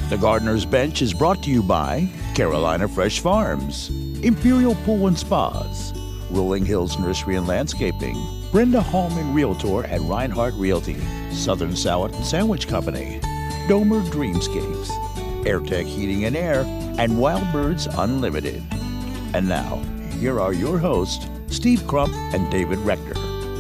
The Gardener's Bench is brought to you by Carolina Fresh Farms, Imperial Pool and Spas, Rolling Hills Nursery and Landscaping, Brenda Hallman Realtor at Reinhardt Realty, Southern Salad and Sandwich Company, Domer Dreamscapes, AirTech Heating and Air, and Wild Birds Unlimited. And now, here are your hosts, Steve Crump and David Rector.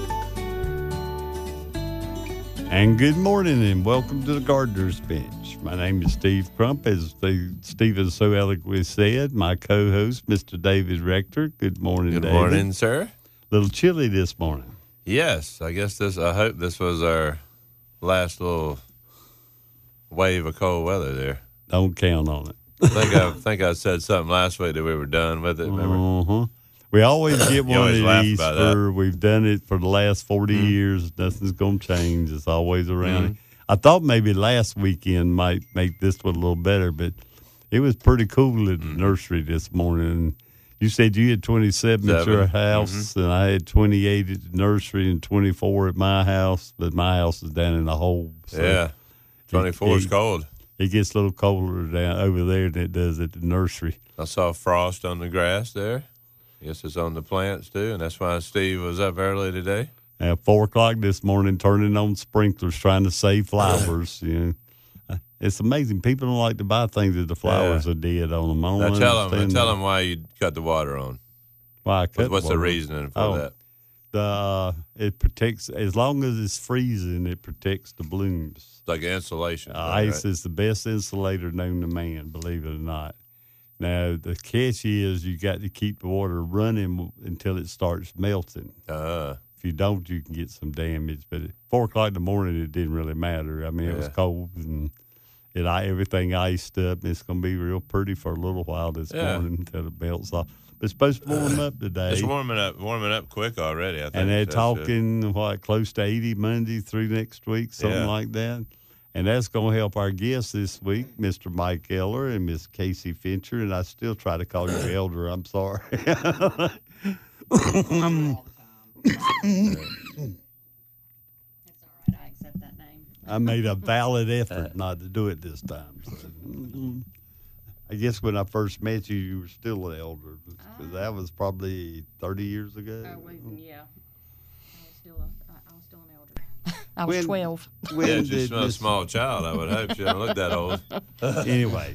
And good morning and welcome to the Gardener's Bench. My name is Steve Crump, as Steve so eloquently said. My co-host, Mr. David Rector. Good morning, David. Good morning, sir. A little chilly this morning. Yes, I hope this was our last little wave of cold weather there. Don't count on it. I think I said something last week that we were done with it, remember? We always get one always of laugh these. about that. We've done it for the last 40 years. Nothing's going to change. It's always around. I thought maybe last weekend might make this one a little better, but it was pretty cool at the nursery this morning. You said you had 27 at your house, and I had 28 at the nursery and 24 at my house, but my house is down in the hole. So Yeah, 24 is cold. It gets a little colder down over there than it does at the nursery. I saw frost on the grass there. Yes, it's on the plants, too, and that's why Steve was up early today. At 4 o'clock this morning, turning on sprinklers, trying to save flowers. It's amazing. People don't like to buy things that the flowers are dead on them. Now tell them why you cut the water on. Why I cut What's water? the reasoning for that? It protects, as long as it's freezing, it protects the blooms. It's like insulation. Ice is the best insulator known to man, believe it or not. Now, the catch is you got to keep the water running until it starts melting. If you don't, you can get some damage. But at 4 o'clock in the morning, it didn't really matter. I mean, it was cold and everything iced up. It's going to be real pretty for a little while this morning until it melts off. But it's supposed to warm up today. It's warming up quick already, I think. And they're talking, close to 80 Monday through next week, something like that. And that's going to help our guests this week, Mr. Mike Eller and Miss Casey Fincher. And I still try to call you Elder. I'm sorry. It's all right. I accept that name. I made a valid effort not to do it this time. So, I guess when I first met you, you were still an elder. Because that was probably 30 years ago. Yeah. I was still an elder. I was 12. Yeah, just a small child, I would hope. She doesn't look that old. Anyway.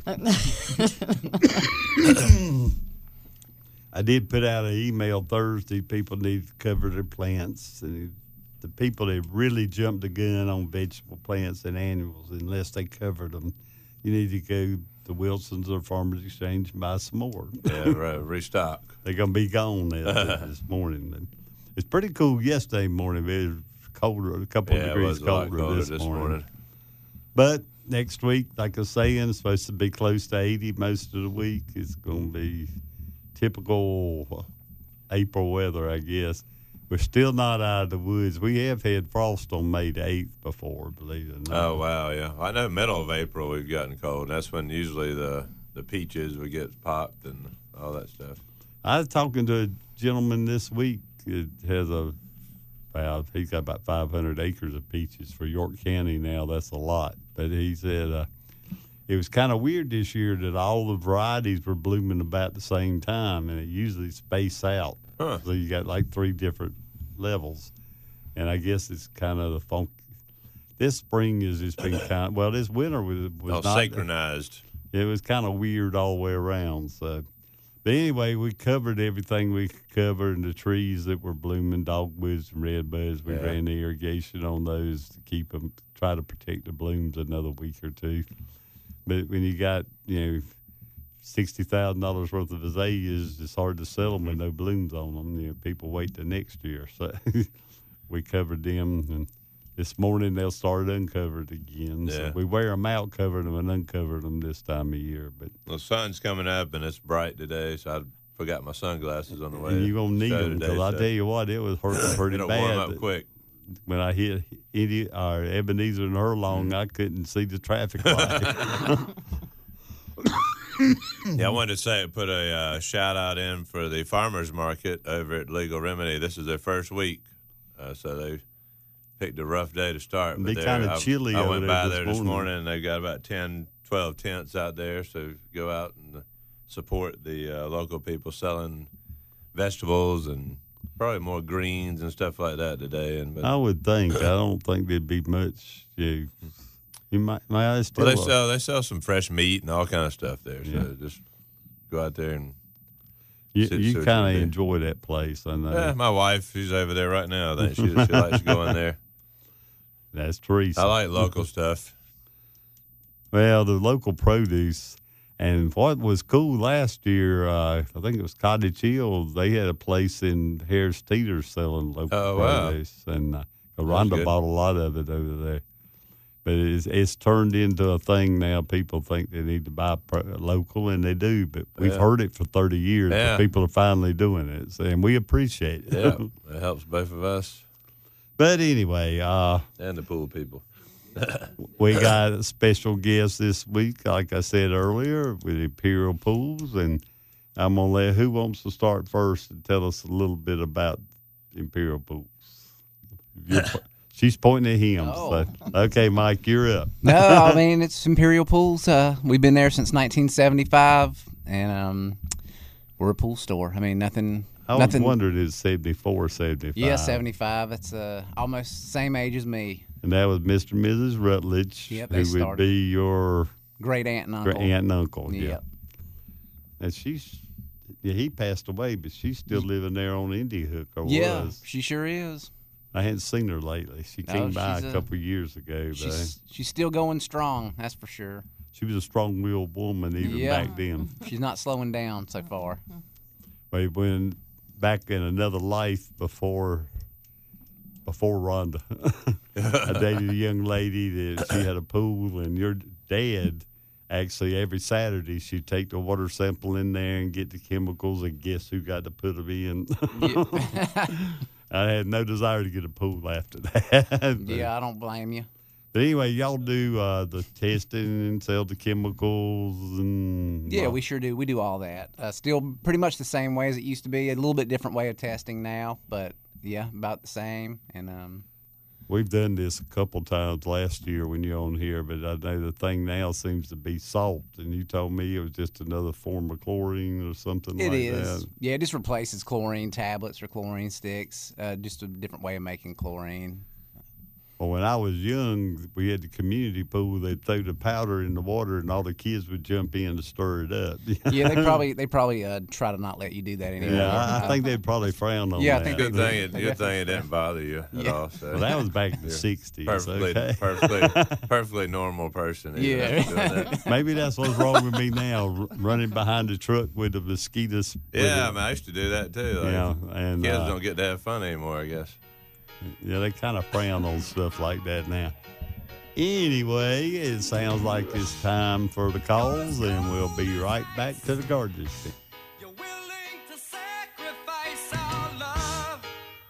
I did put out an email Thursday. People need to cover their plants. And the people that really jumped the gun on vegetable plants and annuals, unless they covered them, you need to go to Wilson's or Farmers Exchange and buy some more. Yeah, right. Restock. They're going to be gone this morning. It's pretty cool yesterday morning. It was colder, a couple of degrees colder this morning. But next week, like I was saying, it's supposed to be close to 80 most of the week. It's going to be typical April weather, I guess. We're still not out of the woods. We have had frost on May the 8th before, believe it or not. Oh, wow, yeah. I know middle of April we've gotten cold. That's when usually the peaches would get popped and all that stuff. I was talking to a gentleman this week that has he's got about 500 acres of peaches for York County now. That's a lot. But he said it was kind of weird this year that all the varieties were blooming about the same time, and it usually space out. So you got like 3 different levels. And I guess it's kind of the funk. This spring has just been kind of, this winter was all not synchronized. It was kind of weird all the way around. So, but anyway, we covered everything we could cover, and the trees that were blooming, dogwoods and redbuds. We ran the irrigation on those to keep them, try to protect the blooms another week or two. But when you got $60,000 worth of azaleas, it's hard to sell them with no blooms on them. People wait till next year. So we covered them, and this morning they'll start uncovered again. Yeah. So we wear them out, covered them, and uncovered them this time of year. But the sun's coming up, and it's bright today, so I forgot my sunglasses on the way. And you're going to need them, because I tell you what, it was hurting pretty It'll bad. warm up quick. When I hit Ebenezer and Hurlong, I couldn't see the traffic light. Yeah, I wanted to put a shout out in for the farmers market over at Legal Remedy. This is their first week, so they picked a rough day to start. It'd be kind of chilly. I went by there this morning, and they've got about 10, 12 tents out there, so go out and support the local people selling vegetables and probably more greens and stuff like that today. I would think. I don't think there'd be much. You might still. Well, they sell some fresh meat and all kind of stuff there. So just go out there and. You kind of enjoy that place, I know. Yeah, my wife, she's over there right now. I think she likes to go in there. That's Teresa. I like local stuff. Well, the local produce, and what was cool last year, I think it was Cottage Hill. They had a place in Harris Teeter selling local produce, and Rhonda bought a lot of it over there. But it's turned into a thing now. People think they need to buy local, and they do. But we've heard it for 30 years. But people are finally doing it, and we appreciate it. Yeah, it helps both of us. But anyway. And the pool people. We got a special guest this week, like I said earlier, with Imperial Pools. And I'm going to let who wants to start first and tell us a little bit about Imperial Pools. She's pointing at him. Oh. So. Okay, Mike, you're up. No, I mean, it's Imperial Pools. We've been there since 1975, and we're a pool store. I mean, nothing. I was wondering, is 74 or 75? Yeah, 75. That's almost the same age as me. And that was Mr. and Mrs. Rutledge, who would be your great aunt and uncle. Great aunt and uncle, Yep. And he passed away, but she's still living there on Indie Hook, or was. She sure is. I hadn't seen her lately. She came by a couple of years ago. She's still going strong, that's for sure. She was a strong-willed woman even back then. She's not slowing down so far. But when back in another life before Rhonda, I dated a young lady that she had a pool, and your dad actually every Saturday she'd take the water sample in there and get the chemicals, and guess who got to put them in? I had no desire to get a pool after that. Yeah, I don't blame you. But anyway, y'all do the testing and sell the chemicals and... Yeah, we sure do. We do all that. Still pretty much the same way as it used to be. A little bit different way of testing now, but yeah, about the same. And we've done this a couple times last year when you're on here, but I know the thing now seems to be salt, and you told me it was just another form of chlorine or something like that. It is. Yeah, it just replaces chlorine tablets or chlorine sticks, just a different way of making chlorine. Well, when I was young, we had the community pool. They'd throw the powder in the water, and all the kids would jump in to stir it up. Yeah, they probably try to not let you do that anymore. Yeah, I think they'd probably frown on that. Yeah, I think good thing it didn't bother you at all. So. Well, that was back in the 60s. Perfectly normal person. Yeah. Maybe that's what's wrong with me now, running behind the truck with the mosquitoes. Yeah, I mean, I used to do that too. And kids don't get to have fun anymore, I guess. Yeah, they kind of frown on stuff like that now. Anyway, it sounds like it's time for the calls, and we'll be right back to the Garden Stick. You're willing to sacrifice our love.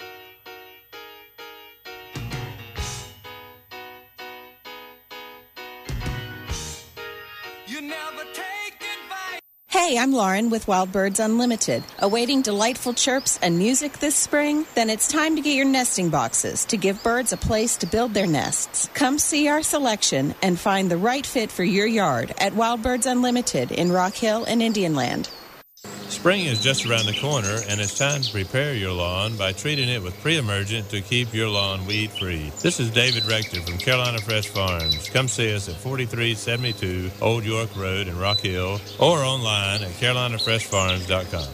You never take advice. Hey, I'm Lauren with Wild Birds Unlimited. Awaiting delightful chirps and music this spring? Then it's time to get your nesting boxes to give birds a place to build their nests. Come see our selection and find the right fit for your yard at Wild Birds Unlimited in Rock Hill and Indian Land. Spring is just around the corner, and it's time to prepare your lawn by treating it with Pre-Emergent to keep your lawn weed-free. This is David Rector from Carolina Fresh Farms. Come see us at 4372 Old York Road in Rock Hill or online at carolinafreshfarms.com.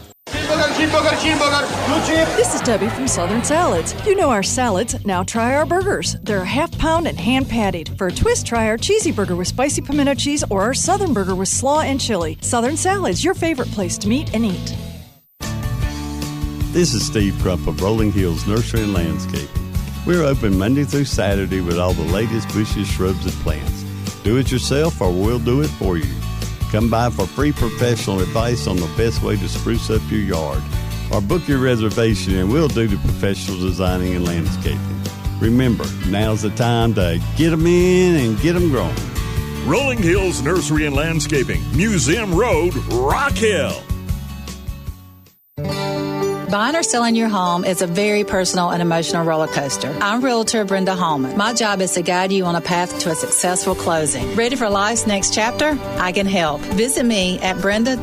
This is Debbie from Southern Salads. You know our salads, now try our burgers. They're half-pound and hand-patted. For a twist, try our cheesy burger with spicy pimento cheese or our Southern burger with slaw and chili. Southern Salads, your favorite place to meet and eat. This is Steve Crump of Rolling Hills Nursery and Landscaping. We're open Monday through Saturday with all the latest bushes, shrubs, and plants. Do it yourself or we'll do it for you. Come by for free professional advice on the best way to spruce up your yard. Or book your reservation and we'll do the professional designing and landscaping. Remember, now's the time to get them in and get them growing. Rolling Hills Nursery and Landscaping, Museum Road, Rock Hill. Buying or selling your home is a very personal and emotional roller coaster. I'm Realtor Brenda Hallman. My job is to guide you on a path to a successful closing. Ready for life's next chapter? I can help. Visit me at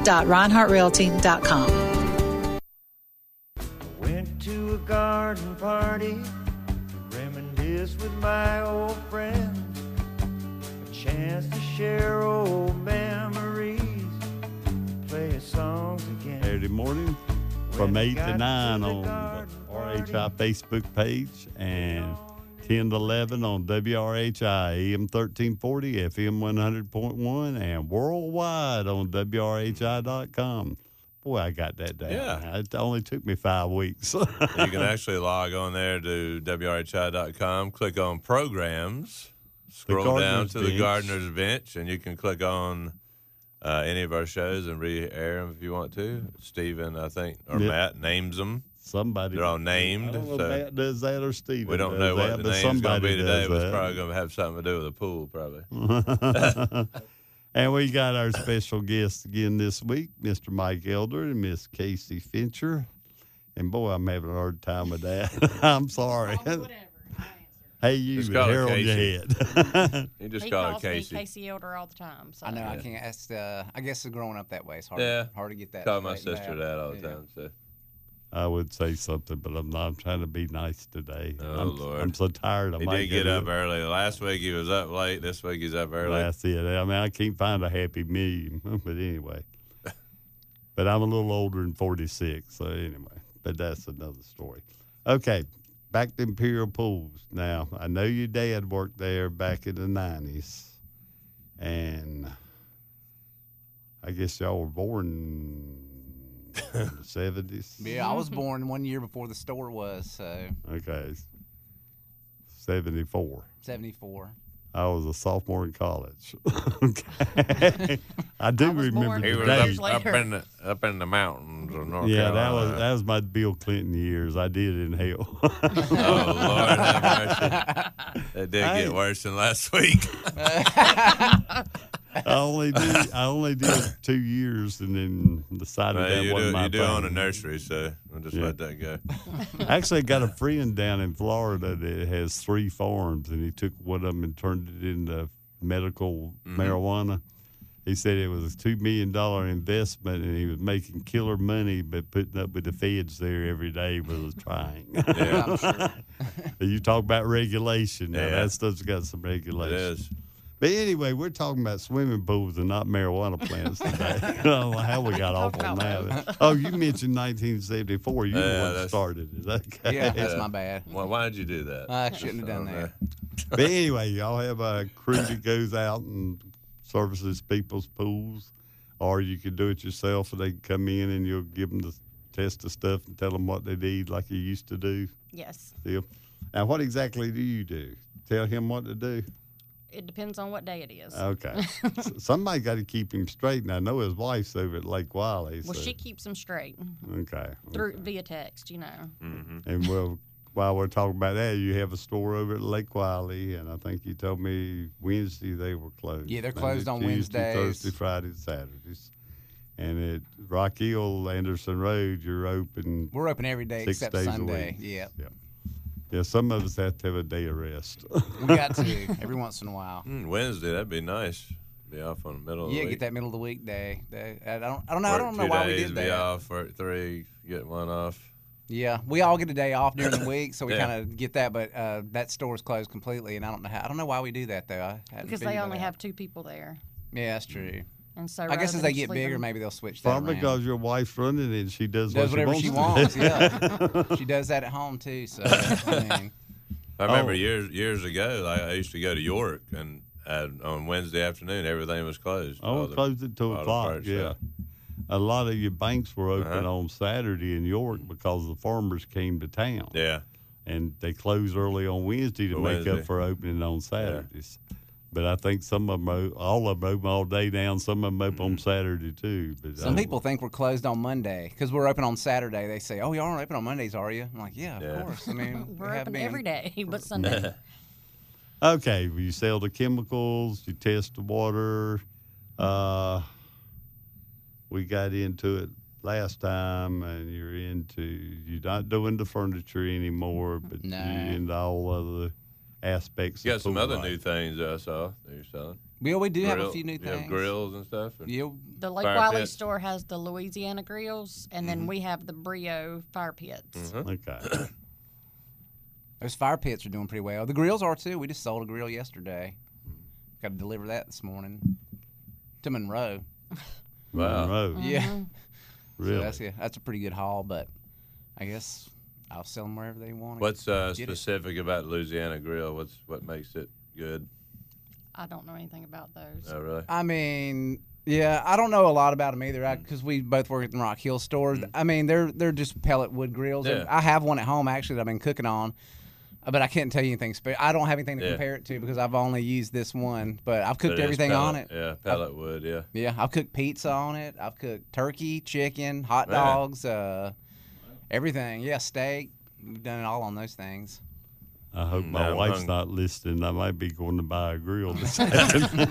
brenda.reinhardtrealty.com. Went to a garden party, reminisce with my old friends, a chance to share old memories, play songs again. Saturday morning from 8 to 9 on the RHI Facebook page and 10 to 11 on WRHI AM 1340, FM 100.1, and worldwide on WRHI.com. Boy, I got that down. Yeah. It only took me 5 weeks. You can actually log on there to WRHI.com, click on programs, scroll down to the Gardener's Bench, and you can click on any of our shows and re-air them if you want to. Stephen, I think, or Matt names them. Somebody. They're all named. I don't know if So Matt does that or Stephen. we don't know what the name's going to be today, but it's probably going to have something to do with the pool, probably. And we got our special guests again this week, Mr. Mike Elder and Miss Casey Fincher. And boy, I'm having a hard time with that. I'm sorry. Hey, you, Just call her hair on your Casey. head. You just He call her calls me Casey. Casey Elder all the time. So. I know. I can't. That's, I guess growing up that way, it's hard. Yeah. Hard to get that. Call my straightened sister out. that all the time. So. I would say something, but I'm not. I'm trying to be nice today. Oh, Lord. I'm so tired. I He might did get go up to- early. Last week he was up late. This week he's up early. That's it. I mean, I can't find a happy medium. But anyway. But I'm a little older than 46. So anyway, but that's another story. Okay. Back to Imperial Pools. Now, I know your dad worked there back in the 90s. And I guess y'all were born in the 70s. Yeah, I was born 1 year before the store was, so. Okay. 74. 74. I was a sophomore in college. Okay. I do remember He the was date. up in the mountains of North Yeah, Carolina. that was my Bill Clinton years. I did in hell. Oh, Lord have mercy. It did get worse than last week. I only did 2 years and then decided that wasn't my You do thing. own a nursery, so we'll just let that go. Actually, I got a friend down in Florida that has 3 farms, and he took one of them and turned it into medical marijuana. He said it was a $2 million investment, and he was making killer money, but putting up with the feds there every day was trying. Yeah, I'm sure. You talk about regulation. Now, Yeah. that stuff's got some regulation. It is. But anyway, we're talking about swimming pools and not marijuana plants today. I don't know how we got off on that. Oh, you mentioned 1974. You the one that started it. Okay. Yeah, that's my bad. Well, why did you do that? I shouldn't have done that. But anyway, y'all have a crew that goes out and services people's pools, or you can do it yourself, and they can come in and you'll give them the test of stuff and tell them what they need like you used to do. Yes. Still. Now, what exactly do you do? Tell him what to do? It depends on what day it is. Okay. Somebody got to keep him straight, and I know his wife's over at Lake Wiley. Well, so. she keeps him straight. Okay. Via text, you know. Mm-hmm. And well, while we're talking about that, you have a store over at Lake Wiley, and I think you told me Wednesday they were closed. Yeah, they're closed on Tuesday, Wednesdays. Thursday, Friday, Saturdays. And at Rock Hill, Anderson Road, you're open. We're open every day 6 except days Sunday. a week. Yeah. Yeah, some of us have to have a day of rest. We got to every once in a while. Wednesday, that'd be nice. Be off on the middle of the Yeah, week. get that middle of the week day. I don't know. I Work don't know 2 why we days, did be that. off, work 3, get 1 off. Yeah, we all get a day off during the week, so we Yeah. kind of get that. But that store's closed completely, and I don't know why we do that though. I hadn't Because figured they that only out. have 2 people there. Yeah, that's true. And so I guess rather as they than get bigger, sleeping- maybe they'll switch that Probably around. because your wife's running it and she does Whatever what she she wants. wants. Yeah, she does that at home too. So I mean, I remember years ago, I used to go to York, and on Wednesday afternoon, everything was closed. Oh, it closed at 2 auto o'clock, parts, yeah. A lot of your banks were open Uh-huh. on Saturday in York because the farmers came to town. Yeah. And they closed early on Wednesday to For make Wednesday. up for opening on Saturdays. But I think some of them, all of them open all day now, some of them open on Saturday too. But some people think we're closed on Monday because we're open on Saturday. They say, "Oh, y'all aren't open on Mondays, are you?" I'm like, "Yeah, of course." I mean, We're we have open been. every day but Sunday. Okay, well, you sell the chemicals, you test the water. We got into it last time, and you're not doing the furniture anymore, but you're into all other aspects. You got of some pool other life. new things I saw that you're selling. We do have a few new You have things. grills and stuff. Yeah. The Lake Fire Wiley pits. store has the Louisiana grills, and then we have the Brio fire pits. Okay. Those fire pits are doing pretty well. The grills are too. We just sold a grill yesterday. Got to deliver that this morning to Monroe. Wow. Monroe. Yeah. Really? So that's a pretty good haul, but I guess I'll sell them wherever they want. What's specific about Louisiana Grill? What makes it good? I don't know anything about those. Oh, really? I mean, yeah, I don't know a lot about them either because we both work at the Rock Hill stores. I mean, they're just pellet wood grills. Yeah. I have one at home actually that I've been cooking on, but I can't tell you anything. I don't have anything to Yeah. compare it to because I've only used this one. But I've cooked But it's everything on pellet. it. Yeah, pellet wood. Yeah. Yeah, I've cooked pizza on it. I've cooked turkey, chicken, hot Man. dogs, everything. Yeah, steak. We've done it all on those things. I hope my Now I'm wife's hungry. not listening. I might be going to buy a grill this afternoon.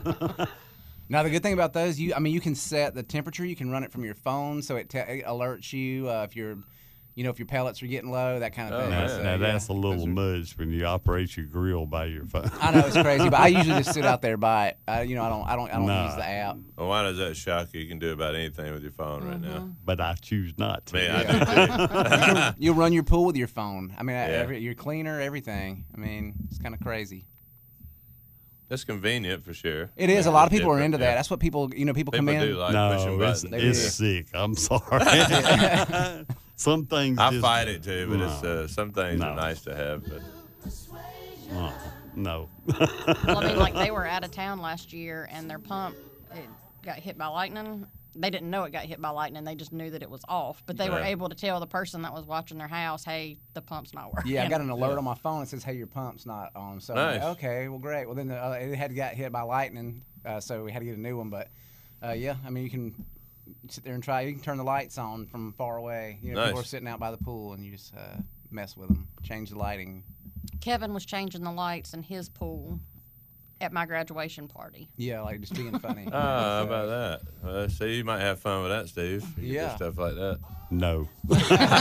Now the good thing about those, you can set the temperature. You can run it from your phone, so it alerts you if your pellets are getting low, that kind of thing. man. So, Now yeah. that's a little much when you operate your grill by your phone. I know it's crazy, but I usually just sit out there by it. I don't Nah. use the app. Well, why does that shock you? You can do about anything with your phone right now. But I choose not to. Man, I do too. You'll run your pool with your phone. I mean, Yeah. your cleaner, everything. I mean, it's kind of crazy. That's convenient for sure. It is. A lot of people are Different, into that. yeah. That's what people come People in. do like pushing No, buttons. it's sick. I'm sorry. Some things I just- fight it too, but No. it's some things are No. nice to have. But Oh, no. Well, I mean, like they were out of town last year, and their pump it got hit by lightning. They didn't know it got hit by lightning. They just knew that it was off. But they were Yeah. able to tell the person that was watching their house, "Hey, the pump's not working." Yeah, I got an alert on my phone that says, "Hey, your pump's not on." So I'm like, Nice. okay, well, great. Well, then it had got hit by lightning, so we had to get a new one. But yeah, I mean, you can sit there and try. You can turn the lights on from far away. People Nice. are sitting out by the pool, and you just mess with them, change the lighting. Kevin was changing the lights in his pool at my graduation party. Yeah, like just being funny. how about that? Well, see, you might have fun with that, Steve. You can do Yeah. stuff like that. No. All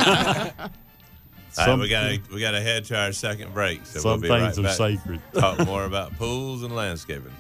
right, we gotta head to our second break. So Some we'll be things right are back. sacred. Talk more about pools and landscaping.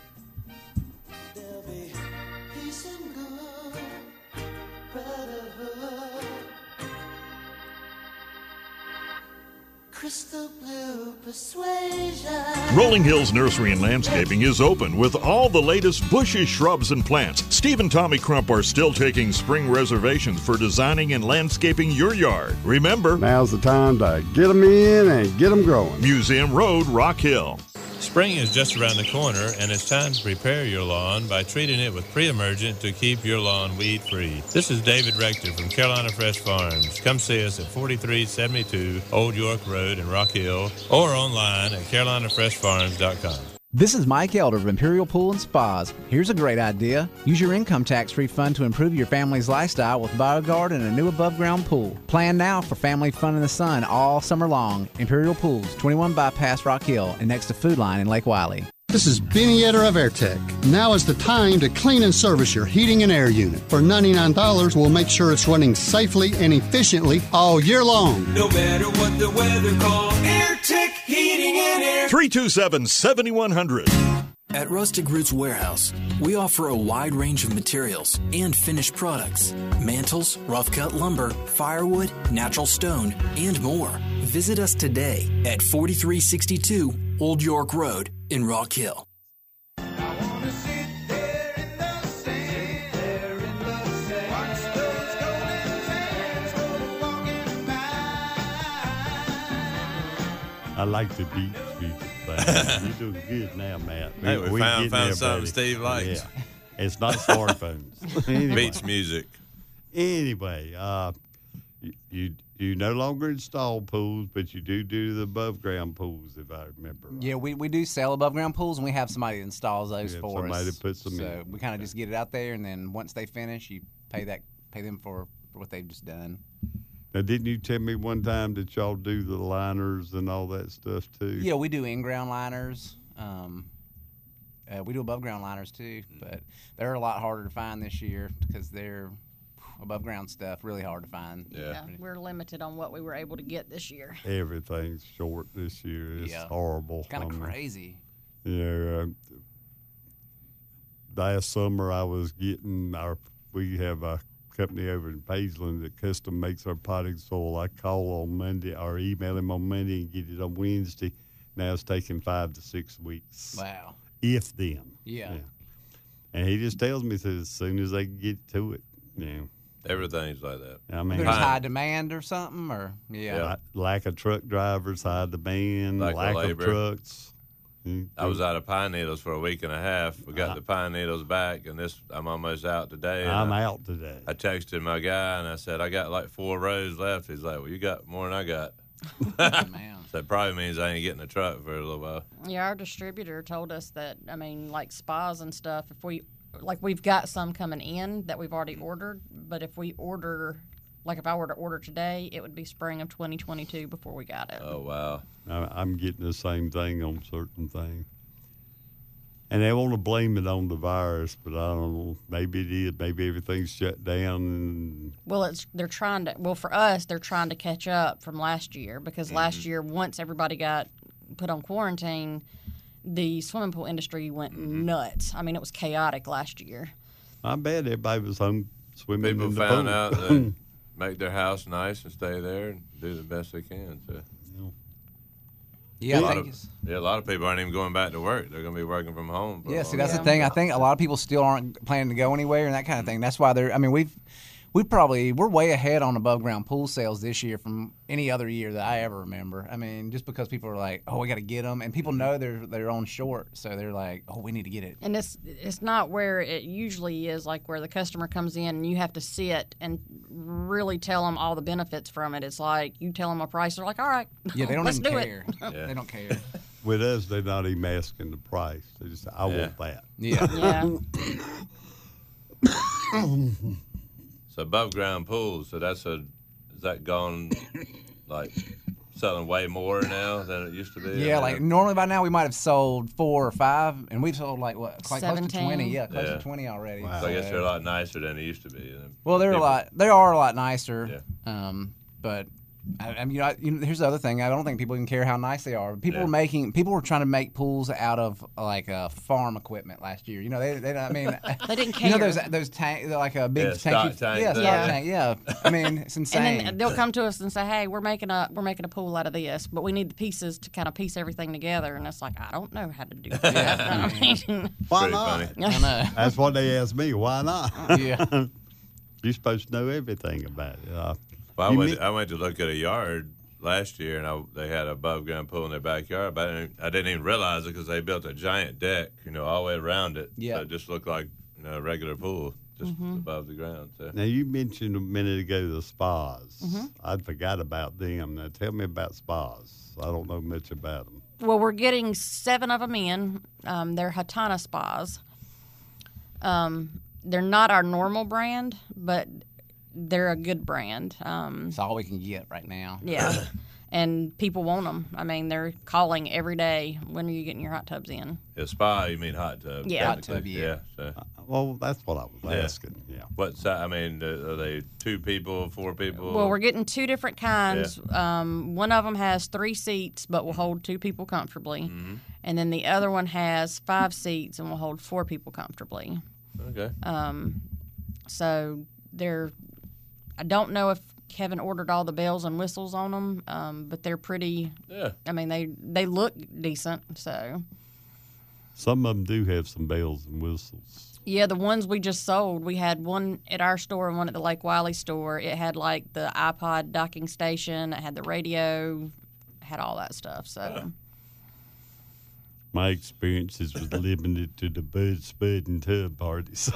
Crystal blue persuasion. Rolling Hills Nursery and Landscaping is open with all the latest bushes, shrubs, and plants. Steve and Tommy Crump are still taking spring reservations for designing and landscaping your yard. Remember, now's the time to get them in and get them growing. Museum Road, Rock Hill. Spring is just around the corner, and it's time to prepare your lawn by treating it with Pre-Emergent to keep your lawn weed-free. This is David Rector from Carolina Fresh Farms. Come see us at 4372 Old York Road in Rock Hill or online at carolinafreshfarms.com. This is Mike Elder of Imperial Pool and Spas. Here's a great idea. Use your income tax refund to improve your family's lifestyle with BioGuard and a new above-ground pool. Plan now for family fun in the sun all summer long. Imperial Pools, 21 Bypass Rock Hill and next to Food Line in Lake Wiley. This is Benny Etter of AirTech. Now is the time to clean and service your heating and air unit. For $99, we'll make sure it's running safely and efficiently all year long. No matter what the weather calls, AirTech Heating and Air. 327-7100. At Rustic Roots Warehouse, we offer a wide range of materials and finished products. Mantles, rough-cut lumber, firewood, natural stone, and more. Visit us today at 4362 Old York Road in Rock Hill. I like the beach music thing. You're doing good now, Matt. Hey, we getting found there, something buddy. Steve likes. Yeah. It's not smartphones. Anyway. Beach music. Anyway, you no longer install pools, but you do the above ground pools, if I remember right. Yeah, we do sell above ground pools, and we have somebody that installs those You have for somebody us. that puts them so in. we kind of just get it out there, and then once they finish, you pay them for what they've just done. Now, didn't you tell me one time that y'all do the liners and all that stuff too? Yeah, we do in-ground liners. We do above-ground liners too, but they're a lot harder to find this year because they're above ground stuff really hard to find. Yeah, we're limited on what we were able to get this year. Everything's short this year. It's horrible. Kind of crazy. Yeah. Last summer I was getting we have a company over in Pageland that custom makes our potting soil. I call on Monday or email him on Monday and get it on Wednesday. Now it's taking 5 to 6 weeks. Wow. If then. Yeah. And he just tells me that as soon as they can get to it, Everything's like that. I mean, there's high demand or something, or lack of truck drivers, high demand, lack of trucks. I was out of pine needles for a week and a half. We got the pine needles back, and I'm almost out today. I'm out today. I texted my guy, and I said, I got like 4 rows left. He's like, well, you got more than I got. Man. So that probably means I ain't getting a truck for a little while. Yeah, our distributor told us that, I mean, like spas and stuff, we've got some coming in that we've already ordered, but if we order, if I were to order today, it would be spring of 2022 before we got it. Oh, wow. I'm getting the same thing on certain things. And they want to blame it on the virus, but I don't know. Maybe it is. Maybe everything's shut down. Well, for us, they're trying to catch up from last year because last year, once everybody got put on quarantine, the swimming pool industry went nuts. I mean, it was chaotic last year. I bet everybody was home swimming People in the found pool. out they make their house nice and stay there and do the best they can. So. Yeah, a lot of people aren't even going back to work. They're going to be working from home. See, that's the thing. I think a lot of people still aren't planning to go anywhere and that kind of thing. That's why we're way ahead on above ground pool sales this year from any other year that I ever remember. I mean, just because people are like, oh, we got to get them, and people know they're on short, so they're like, oh, we need to get it. And it's not where it usually is, like where the customer comes in and you have to sit and really tell them all the benefits from it. It's like you tell them a price, they're like, all right, yeah, they don't let's even do care. It. They don't care. With us, they're not even asking the price. They just say, I want that. Yeah. So above ground pools, is that gone like selling way more now than it used to be? Yeah, like normally by now we might have sold 4 or 5, and we've sold like close to 17. 20. Yeah, close to 20 already. Wow. So I guess they're a lot nicer than they used to be. Well, they are a lot nicer. Yeah. But I mean, here's the other thing. I don't think people even care how nice they are. People were trying to make pools out of like farm equipment last year. You know, they they didn't care. You know those tank, like a big tank. Tank. Yeah. I mean, it's insane. And then they'll come to us and say, "Hey, we're making a pool out of this, but we need the pieces to kind of piece everything together." And it's like, I don't know how to do that. Yeah. I mean, why not? I know. That's what they asked me. Why not? Yeah. You're supposed to know everything about it. Well, I went to look at a yard last year, and they had an above ground pool in their backyard, but I didn't even realize it because they built a giant deck, all the way around it. Yeah. So it just looked like a regular pool, just above the ground. So. Now, you mentioned a minute ago the spas. I forgot about them. Now, tell me about spas. I don't know much about them. well, we're getting 7 of them in. They're Hatana spas. They're not our normal brand, but they're a good brand. It's all we can get right now. Yeah. And people want them. I mean, they're calling every day, when are you getting your hot tubs in? A spa, you mean hot tub? Yeah. Hot tub, yeah. So. Well, that's what I was asking. Yeah. What size? I mean, are they 2 people, 4 people? Well, we're getting 2 different kinds. Yeah. One of them has 3 seats, but will hold 2 people comfortably. Mm-hmm. And then the other one has 5 seats and will hold 4 people comfortably. Okay. So I don't know if Kevin ordered all the bells and whistles on them, but they're pretty. Yeah. I mean, they look decent. So. Some of them do have some bells and whistles. Yeah, the ones we just sold, we had one at our store and one at the Lake Wiley store. It had like the iPod docking station, it had the radio, had all that stuff. So. My experiences was limited to the Bud, Spud, and Tub parties.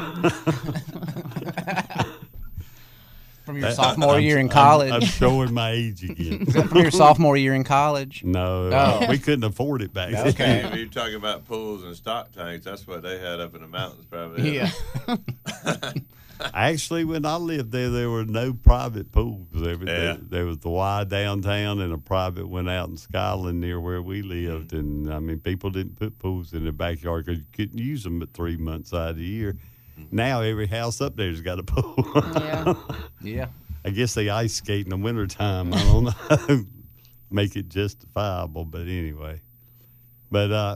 From your sophomore year in college. I'm showing my age again. Is that from your sophomore year in collge? No, we couldn't afford it back then. Okay. If you're talking about pools and stock tanks, that's what they had up in the mountains probably. Yeah. Actually, when I lived there were no private pools. There was the Y downtown, and a private one out in Skyland near where we lived. And, I mean, people didn't put pools in their backyard because you couldn't use them but 3 months out of the year. Now every house up there's got a pool. Yeah. Yeah. I guess they ice skate in the wintertime. I don't know. Make it justifiable, but anyway. But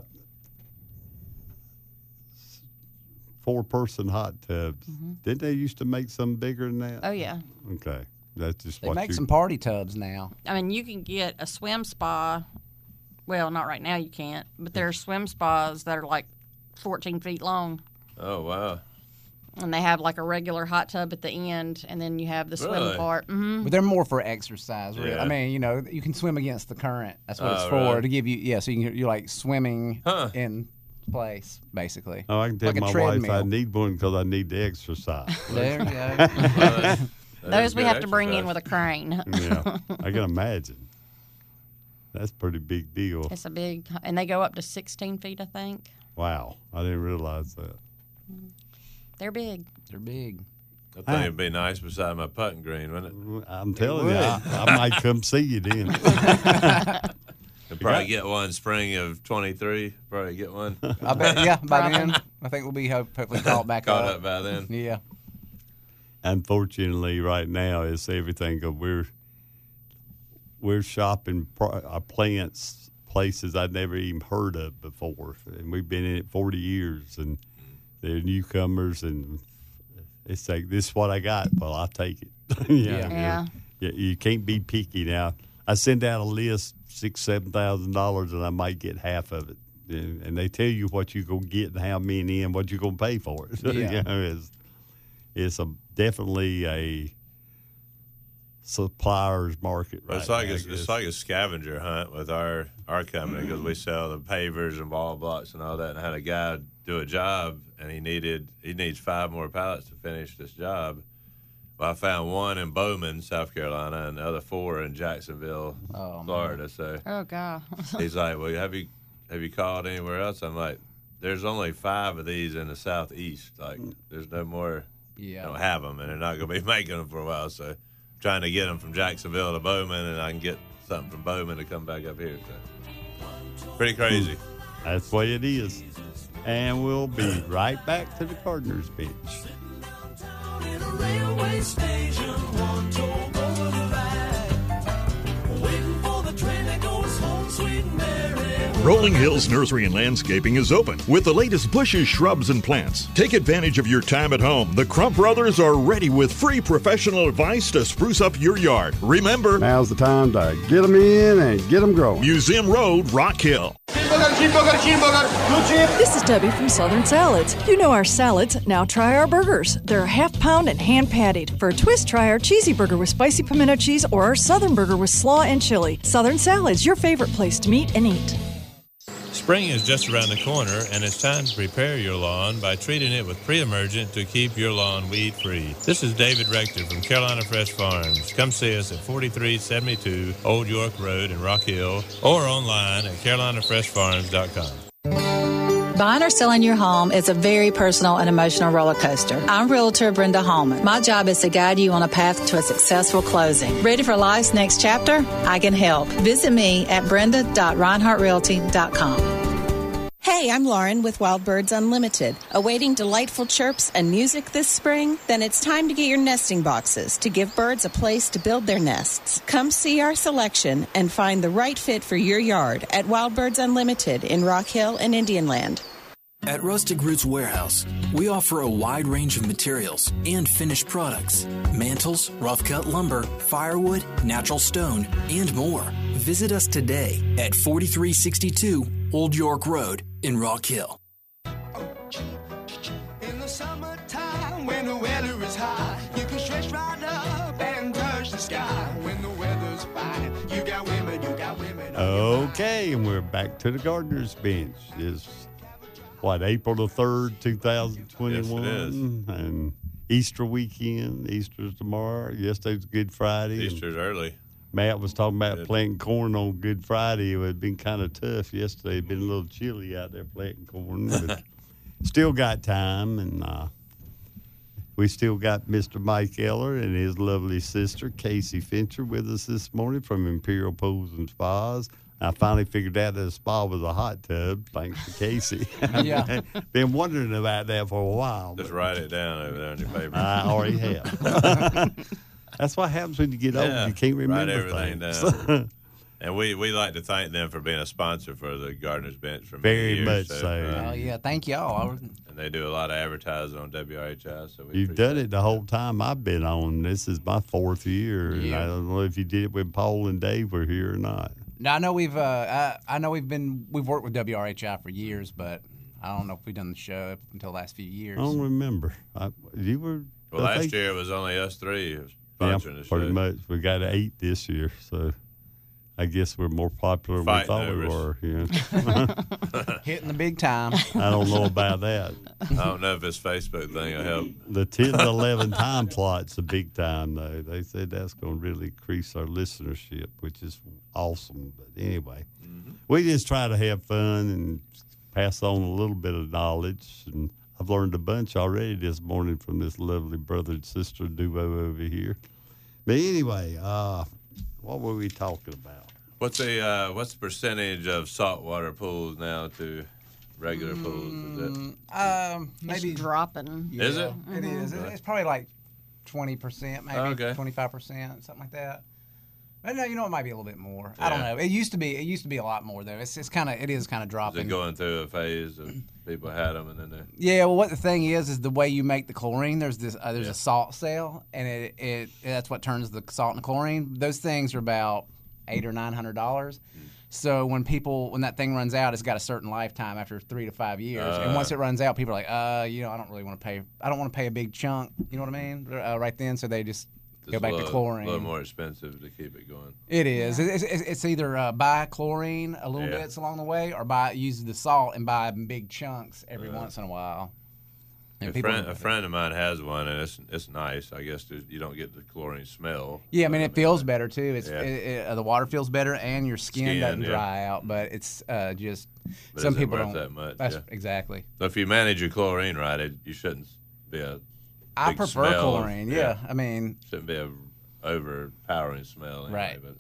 4-person hot tubs. Didn't they used to make some bigger than that? Oh, yeah. Okay. That's just They what make you... some party tubs now. I mean, you can get a swim spa. Well, not right now, you can't. But there are swim spas that are like 14 feet long. Oh, wow. And they have like a regular hot tub at the end, and then you have the swim Really? part. Mm-hmm. But they're more for exercise. Really. Yeah. I mean, you know, you can swim against the current. That's what it's for, really? to give you, so you're like swimming in place, basically. Oh, I can tell like a my wife treadmill. I need one because I need to exercise. There you go. Those we have to bring in with a crane. Yeah, I can imagine. That's a pretty big deal. It's a big, and they go up to 16 feet, I think. Wow, I didn't realize that. They're big. They're big. I think it'd be nice beside my putting green, wouldn't it? I'm telling you, I might come see you then. Could probably get one spring of 23. Probably get one. I bet, yeah, by then. I think we'll be hopefully caught back Caught up by then. Yeah. Unfortunately, right now it's everything. We're shopping plants places I'd never even heard of before, and we've been in it 40 years, and they're newcomers, and it's like, this is what I got. Well, I'll take it. Yeah. You can't be picky now. I send out a list, $6,000-$7,000, and I might get half of it. And they tell you what you're gonna get and how many and what you're gonna pay for it. Yeah. It's definitely a supplier's market right It's like now, it's like a scavenger hunt with our company, because we sell the pavers and ball blocks and all that. And I had a guy do a job, and he needs 5 more pallets to finish this job. Well, I found one in Bowman, South Carolina, and the other 4 in Jacksonville, Florida. So, oh god, he's like, "Well, have you called anywhere else?" I'm like, "There's only 5 of these in the southeast. Like, there's no more. Yeah, don't have them, and they're not going to be making them for a while." So, trying to get them from Jacksonville to Bowman, and I can get something from Bowman to come back up here. So, pretty crazy. That's the way it is. And we'll be right back to the Gardener's Bench. In a railway station, one toll over the ride, waiting for the train that goes home, sweet Mary. Rolling Hills Nursery and Landscaping is open with the latest bushes, shrubs, and plants. Take advantage of your time at home. The Crump Brothers are ready with free professional advice to spruce up your yard. Remember, now's the time to get them in and get them growing. Museum Road, Rock Hill. This is Debbie from Southern Salads. You know our salads, now try our burgers. They're half-pound and hand-pattied. For a twist, try our cheesy burger with spicy pimento cheese or our Southern burger with slaw and chili. Southern Salads, your favorite place to meet and eat. Spring is just around the corner, and it's time to prepare your lawn by treating it with Pre-Emergent to keep your lawn weed-free. This is David Rector from Carolina Fresh Farms. Come see us at 4372 Old York Road in Rock Hill, or online at carolinafreshfarms.com. Buying or selling your home is a very personal and emotional roller coaster. I'm Realtor Brenda Hallman. My job is to guide you on a path to a successful closing. Ready for life's next chapter? I can help. Visit me at brenda.reinhardtrealty.com. Hey, I'm Lauren with Wild Birds Unlimited. Awaiting delightful chirps and music this spring? Then it's time to get your nesting boxes to give birds a place to build their nests. Come see our selection and find the right fit for your yard at Wild Birds Unlimited in Rock Hill and Indian Land. At Rustic Roots Warehouse, we offer a wide range of materials and finished products. Mantles, rough-cut lumber, firewood, natural stone, and more. Visit us today at 4362 Old York Road in Rock Hill. In the summertime, when the weather is high, you can stretch right up and touch the sky. When the weather's fine, you got women. Okay, and we're back to the Gardener's Bench. It's April the 3rd, 2021? Yes, it is. And Easter weekend. Easter's tomorrow. Yesterday's Good Friday. Easter's early. Matt was talking about planting corn on Good Friday. It had been kind of tough yesterday. It had been a little chilly out there planting corn, but still got time. And we still got Mr. Mike Eller and his lovely sister, Casey Fincher, with us this morning from Imperial Pools and Spas. I finally figured out that the spa was a hot tub, thanks to Casey. Yeah. Been wondering about that for a while. Just write it down over there on your paper. I already have. That's what happens when you get old. You can't remember Write everything things. down. And we like to thank them for being a sponsor for the Gardener's Bench for many Very years. much so. Oh, yeah. Thank y'all. And they do a lot of advertising on WRHI. So You've done it the whole time I've been on. This is my 4th year. And I don't know if you did it when Paul and Dave were here or not. Now, I know we've worked with WRHI for years, but I don't know if we've done the show up until the last few years. I don't remember. You were. Well, last year it was only us three sponsoring the show. Pretty much. We got 8 this year, so I guess we're more popular than we thought we were. Yeah. Hitting the big time. I don't know about that. I don't know if this Facebook thing will help. The 10 to 11 time slot's a big time, though. They said that's going to really increase our listenership, which is awesome. But anyway, we just try to have fun and pass on a little bit of knowledge. And I've learned a bunch already this morning from this lovely brother and sister duo over here. But anyway, what were we talking about? What's the percentage of saltwater pools now to regular pools? Is it? Maybe It's dropping. Yeah, Is it? It is. It's probably like 20%, maybe Okay. 25%, something like that. But no, it might be a little bit more. I don't know. It used to be a lot more though. It is kind of dropping. Is it going through a phase of people had them and then they? Yeah, well, what the thing is the way you make the chlorine. There's a salt cell, and it that's what turns the salt into chlorine. Those things are about $800 or $900. So when that thing runs out, it's got a certain lifetime after 3 to 5 years. And once it runs out, people are like, I don't really want to pay. I don't want to pay a big chunk. You know what I mean? Right then, so they just go back to chlorine. A little more expensive to keep it going. It is. It's either buy chlorine a little bits along the way, or use the salt and buy big chunks every once in a while. And A friend of mine has one, and it's nice. I guess you don't get the chlorine smell. Yeah, I mean, it feels better too. The water feels better, and your skin doesn't dry out. But it's just But some is it people worth don't. that much? That's Yeah. exactly. So if you manage your chlorine right, you shouldn't be a. I big prefer smell. chlorine. Yeah, I mean, shouldn't be a overpowering smell. Anyway, Right.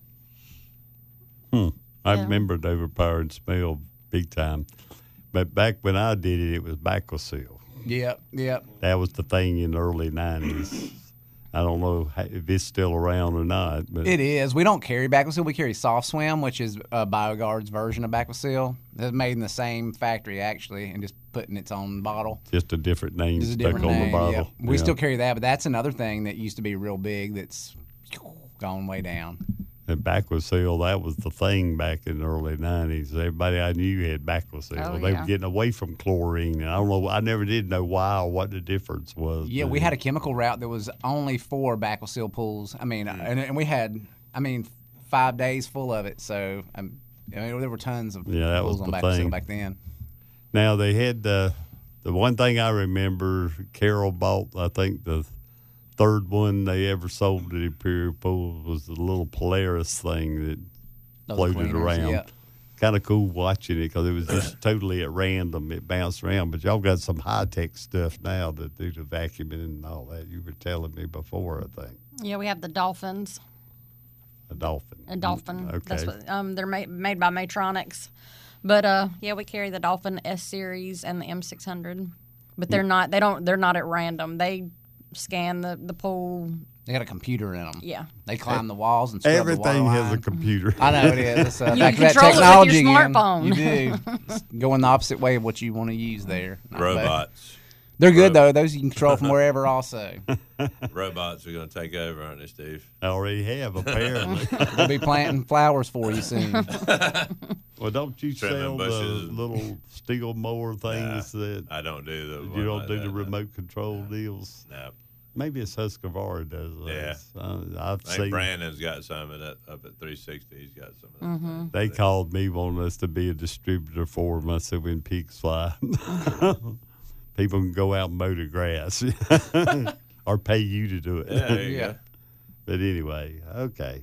But I remember the overpowering smell big time. But back when I did it, it was Bacquasil. Yep. That was the thing in the early 90s. I don't know if it's still around or not. But It is. We don't carry Bacquasil. We carry Soft Swim, which is BioGuard's version of Bacquasil. It's made in the same factory, actually, and just put in its own bottle. Just a different name Just a stuck different on name. the bottle. Yeah. We Yeah. still carry that, but that's another thing that used to be real big that's gone way down. And Bacquasil, that was the thing back in the early 90s. Everybody I knew had Bacquasil. Oh, They yeah. were getting away from chlorine. And I don't know. I never did know why or what the difference was. Yeah, but we had a chemical route that was only for Bacquasil pools. I mean, and we had, 5 days full of it. So, there were tons of that pools was on the Bacquasil thing. back then. Now, they had the one thing I remember, Carol bought, I think, the third one they ever sold at Imperial Pool was the little Polaris thing that Those floated cleaners, around. yeah. Kind of cool watching it because it was just totally at random. It bounced around. But y'all got some high-tech stuff now that do the vacuuming and all that. You were telling me before, I think. Yeah, we have the Dolphins. A dolphin. A Dolphin. Okay. That's what they're made by Matronics. But we carry the Dolphin S series and the M600. But they're not at random. They scan the pool. They got a computer in them. Yeah. They climb the walls and scrub Everything the water has a line. computer. I know it is. It's, You back to that control it with your technology again. smartphone. You do. It's going the opposite way of what you want to use there. Not bad. robots. They're good, though. Those you can control from wherever also. Robots are going to take over, aren't they, Steve? I already have, apparently. They'll be planting flowers for you soon. Well, don't you Trimming sell the bushes. little steel mower things that I don't do the. you one don't like do that, the no. remote control deals? No. Maybe it's Husqvarna does those. Yeah. I've I think seen. Brandon's got some of that up at 360. He's got some of that. They called me wanting us to be a distributor for them. I said, when pigs fly, people can go out and mow the grass or pay you to do it. Yeah, there you go. But anyway, okay.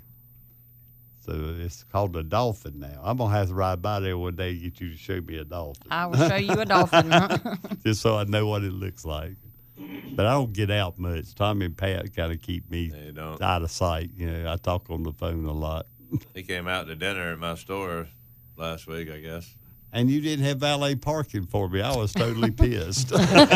So it's called a dolphin now. I'm going to have to ride by there one day and get you to show me a dolphin. I will show you a dolphin. Just so I know what it looks like. But I don't get out much. Tommy and Pat kind of keep me out of sight. I talk on the phone a lot. He came out to dinner at my store last week, I guess. And you didn't have valet parking for me. I was totally pissed.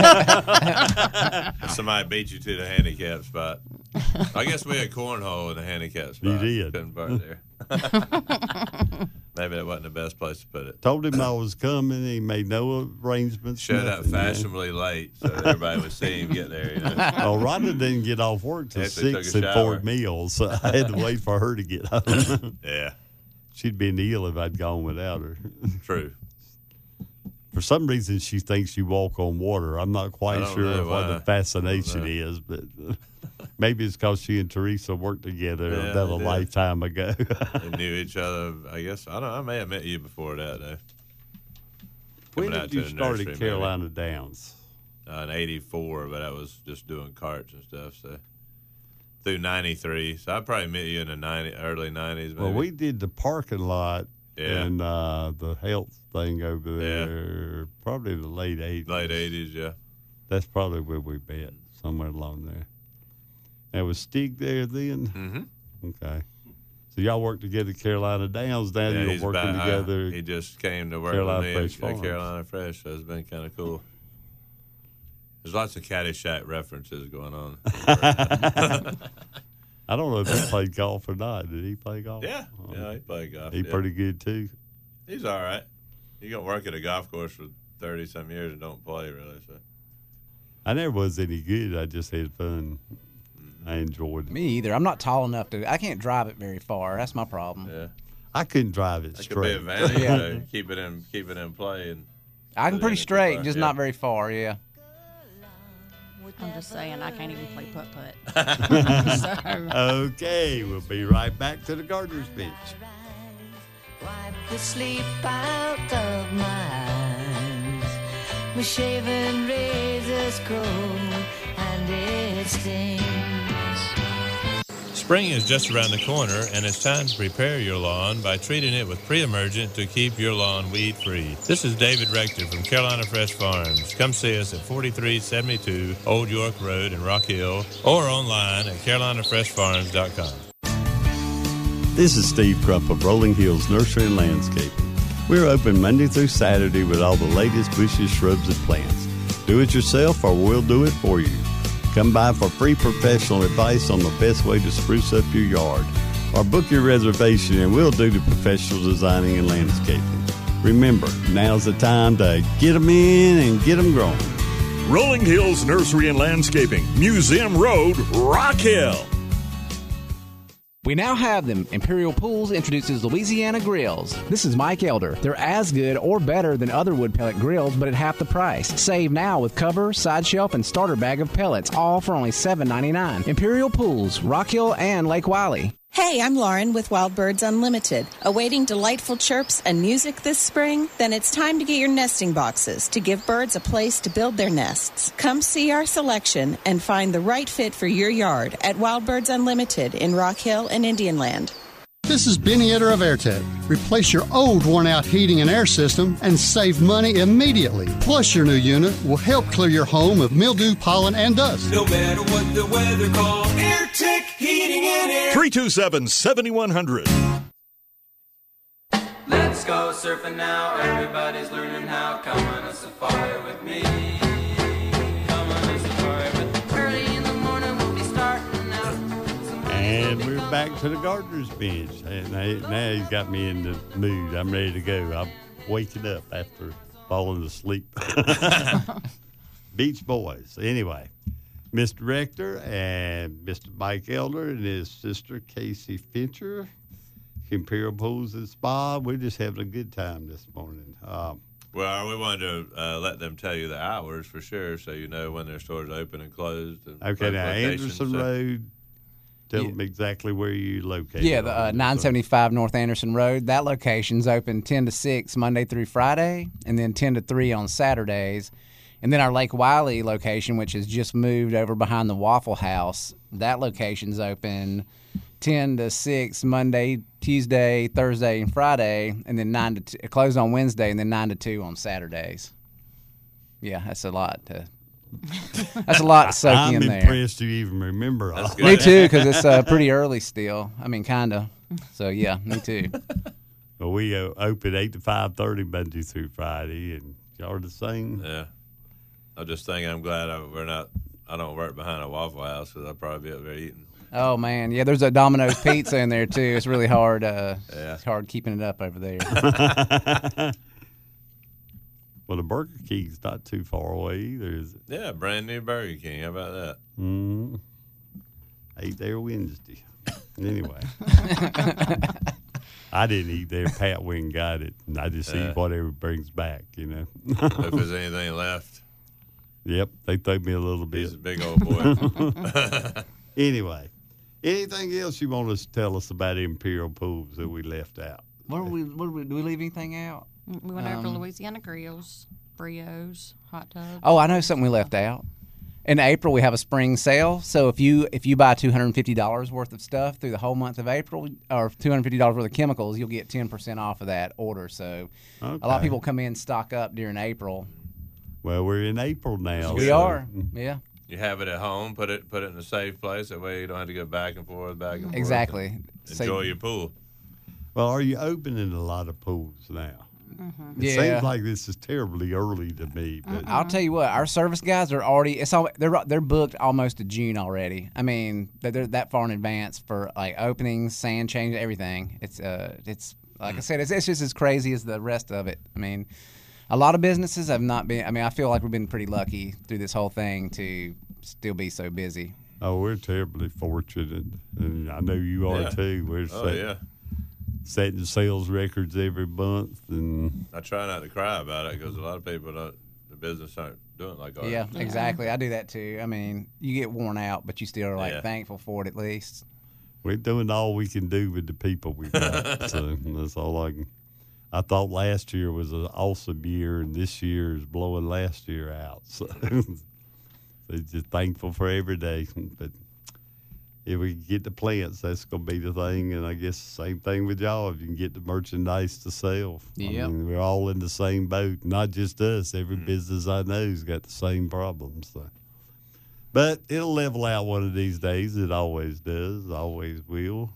Somebody beat you to the handicap spot. I guess we had cornhole in the handicap spot. You did. Couldn't park there. Maybe that wasn't the best place to put it. Told him I was coming. He made no arrangements. Showed up nothing, fashionably late so everybody would see him get there. You know? Well, Rhonda didn't get off work till Actually 6 took a at shower. Fort Mill, so I had to wait for her to get home. Yeah. She'd been ill if I'd gone without her. True. For some reason, she thinks you walk on water. I'm not quite I don't sure know what why. the fascination is, but maybe it's because she and Teresa worked together Yeah, about they a did. lifetime ago. They knew each other, I guess. I don't know. I may have met you before that, though. When Coming out did you to the start nursery, at maybe. Carolina Downs? In 84, but I was just doing carts and stuff. So through 93. So I probably met you in the early 90s. Maybe. Well, we did the parking lot Yeah. and the health thing over there, probably the late 80s. Late 80s, yeah. That's probably where we met, somewhere along there. And was Stig there then? Mm-hmm. Okay. So y'all worked together at Carolina Downs. Now Yeah, you're he's working back. together. He just came to work Carolina with me Fresh at Farms. Carolina Fresh, so it's been kind of cool. There's lots of Caddyshack references going on. I don't know if he played golf or not. Did he play golf? Yeah, yeah, he played golf. He yeah. pretty good too. He's all right. You don't work at a golf course for 30-some years and don't play, really. So I never was any good. I just had fun. I enjoyed it. Me either. I'm not tall enough to. I can't drive it very far. That's my problem. Yeah. I couldn't drive it that could be straight. an advantage. Yeah. Keep it in play. And I can pretty straight, just yeah. not very far. Yeah. I'm just saying, I can't even play putt-putt. Okay, we'll be right back to the Gardener's Bench. Wipe the sleep out of my eyes. My shaven razor's cold and it stings. Spring is just around the corner, and it's time to prepare your lawn by treating it with Pre-Emergent to keep your lawn weed-free. This is David Rector from Carolina Fresh Farms. Come see us at 4372 Old York Road in Rock Hill or online at carolinafreshfarms.com. This is Steve Crump of Rolling Hills Nursery and Landscaping. We're open Monday through Saturday with all the latest bushes, shrubs, and plants. Do it yourself or we'll do it for you. Come by for free professional advice on the best way to spruce up your yard. Or book your reservation and we'll do the professional designing and landscaping. Remember, now's the time to get them in and get them growing. Rolling Hills Nursery and Landscaping, Museum Road, Rock Hill. We now have them. Imperial Pools introduces Louisiana Grills. This is Mike Elder. They're as good or better than other wood pellet grills, but at half the price. Save now with cover, side shelf, and starter bag of pellets, all for only $7.99. Imperial Pools, Rock Hill, and Lake Wiley. Hey, I'm Lauren with Wild Birds Unlimited. Awaiting delightful chirps and music this spring? Then it's time to get your nesting boxes to give birds a place to build their nests. Come see our selection and find the right fit for your yard at Wild Birds Unlimited in Rock Hill and Indian Land. This is Benny Etter of AirTech. Replace your old worn-out heating and air system and save money immediately. Plus, your new unit will help clear your home of mildew, pollen, and dust. No matter what the weather calls, AirTech Heating and Air. 327-7100. Let's go surfing now. Everybody's learning how. Come on a safari with me. Come on a safari with me. Early in the morning we'll be starting out. And we're back to the Gardener's Bench. And now he's got me in the mood. I'm ready to go. I'm waking up after falling asleep. Beach Boys. Anyway, Mr. Rector and Mr. Mike Elder and his sister Casey Fincher, Imperial Pools and Spa. We're just having a good time this morning. Well, we wanted to let them tell you the hours for sure, so you know when their stores open and closed. And Okay, now locations, Anderson Road. Tell them exactly where you located. Yeah, the 975 North Anderson Road. That location's open 10 to 6 Monday through Friday, and then 10 to 3 on Saturdays. And then our Lake Wiley location, which has just moved over behind the Waffle House, that location's open 10 to 6 Monday, Tuesday, Thursday, and Friday, and then 9 to 2, closed on Wednesday, and then 9 to 2 on Saturdays. Yeah, that's a lot to. That's a lot to soak I'm in there. impressed you even remember all Me too, because it's pretty early still. I mean, kind of. So yeah, me too. Well, we open 8 to 5:30 Monday through Friday, and y'all are the same. Yeah. I'm just thinking I'm glad I don't work behind a Waffle House because I'd probably be up there eating. Oh man, yeah. There's a Domino's pizza in there too. It's really hard. It's hard keeping it up over there. Well, the Burger King's not too far away either, is it? Yeah, brand new Burger King. How about that? Ate there Wednesday. Anyway. I didn't eat there. Pat went and got it. And I just eat whatever brings back, you know. If there's anything left. Yep, they threw me a little bit. He's a big old boy. Anyway, anything else you want us to tell us about Imperial Pools that we left out? Do we leave anything out? We went over to Louisiana Grills, Brios, hot tubs. Oh, I know something we left out. In April, we have a spring sale. So if you buy $250 worth of stuff through the whole month of April, or $250 worth of chemicals, you'll get 10% off of that order. So a lot of people come in, stock up during April. Well, we're in April now. We are, yeah. You have it at home, put it in a safe place. That way you don't have to go back and forth. Exactly. Enjoy your pool. Well, are you opening a lot of pools now? Mm-hmm. It seems like this is terribly early to me. But I'll tell you what, our service guys are already. They're booked almost to June already. I mean, they're that far in advance for like openings, sand change, everything. It's like I said, it's just as crazy as the rest of it. I mean, a lot of businesses have not been. I mean, I feel like we've been pretty lucky through this whole thing to still be so busy. Oh, we're terribly fortunate, and I know you are too. We're setting sales records every month, and I try not to cry about it because a lot of people the business aren't doing it like ours. Yeah, exactly. I do that too. I mean, you get worn out, but you still are thankful for it at least. We're doing all we can do with the people we've got. So that's all I can. I thought last year was an awesome year, and this year is blowing last year out. So, just thankful for every day. But if we can get the plants, that's going to be the thing. And I guess same thing with y'all. If you can get the merchandise to sell. Yep. I mean, we're all in the same boat. Not just us. Every business I know has got the same problems. So. But it'll level out one of these days. It always does. Always will.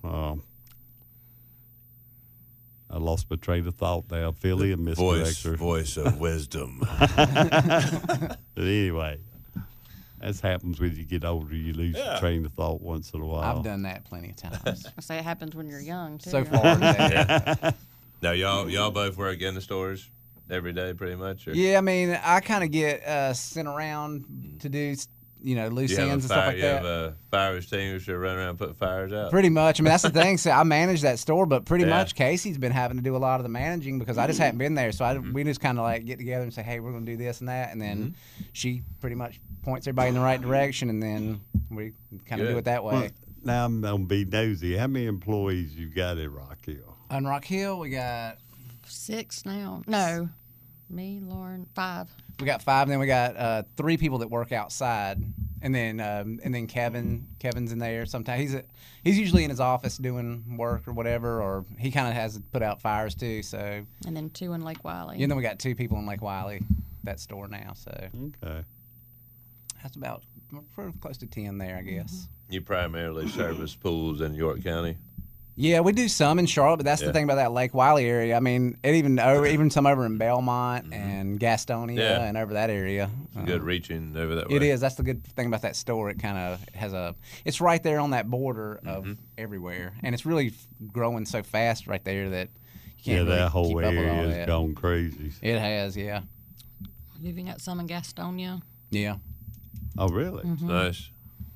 I lost my train of thought now, Philly and Mr. Rector. Voice of wisdom. But anyway, that happens when you get older. You lose your train of thought once in a while. I've done that plenty of times. I say it happens when you're young, too. So far. Now, y'all both work in the stores every day pretty much? Or? Yeah, I mean, I kind of get sent around to do loose ends and stuff like that. You have a fire extinguisher running around putting fires out? Pretty much. I mean, that's the thing. So I manage that store, but pretty much Casey's been having to do a lot of the managing because I just hadn't been there. So we just kind of like get together and say, hey, we're going to do this and that. And then she pretty much points everybody in the right direction, and then we kind of do it that way. Well, now I'm going to be nosy. How many employees you got at Rock Hill? On Rock Hill, we got 6 now. No. Me, Lauren, 5. We got 5, and then we got 3 people that work outside, and then Kevin's in there. Sometimes he's usually in his office doing work or whatever, or he kind of has to put out fires too. So and then 2 in Lake Wiley. And then we got 2 people in Lake Wiley, that store now. So okay, that's about pretty close to 10 there, I guess. You primarily service pools in York County. Yeah, we do some in Charlotte, but that's the thing about that Lake Wiley area. I mean, even some over in Belmont and Gastonia and over that area. It's good reaching over that way. It is. That's the good thing about that store. It kind of has it's right there on that border of everywhere, and it's really growing so fast right there that you can't really that whole keep up with all area has that. gone crazy. It has, yeah. You've got some in Gastonia. Yeah. Oh, really? Mm-hmm. Nice.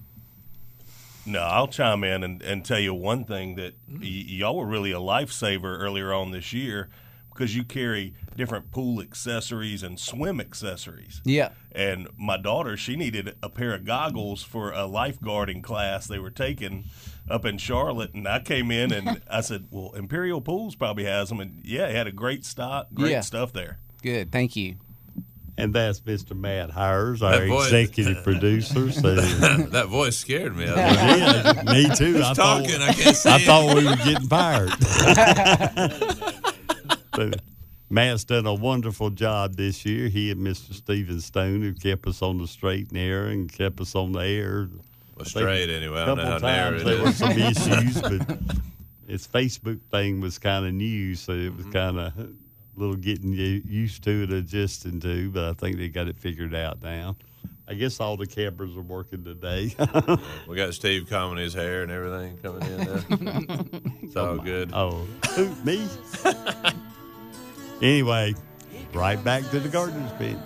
No, I'll chime in and tell you one thing that y'all were really a lifesaver earlier on this year because you carry different pool accessories and swim accessories. Yeah. And my daughter, she needed a pair of goggles for a lifeguarding class they were taking up in Charlotte. And I came in and I said, well, Imperial Pools probably has them. And, it had a great stock, great stuff there. Good. Thank you. And that's Mr. Matt Hires, our executive producer. So. That voice scared me. Yeah, me too. I thought we were getting fired. So, Matt's done a wonderful job this year. He and Mr. Stephen Stone, who kept us on the straight and narrow and kept us on the air. Well, straight anyway. A couple times there were some issues, but its Facebook thing was kind of new, so it was kind of a little getting used to it, adjusting to. But I think they got it figured out now. I guess all the campers are working today. We got Steve combing his hair and everything coming in there. It's all good. Oh, who, me? Anyway, right back to the Gardener's Bench.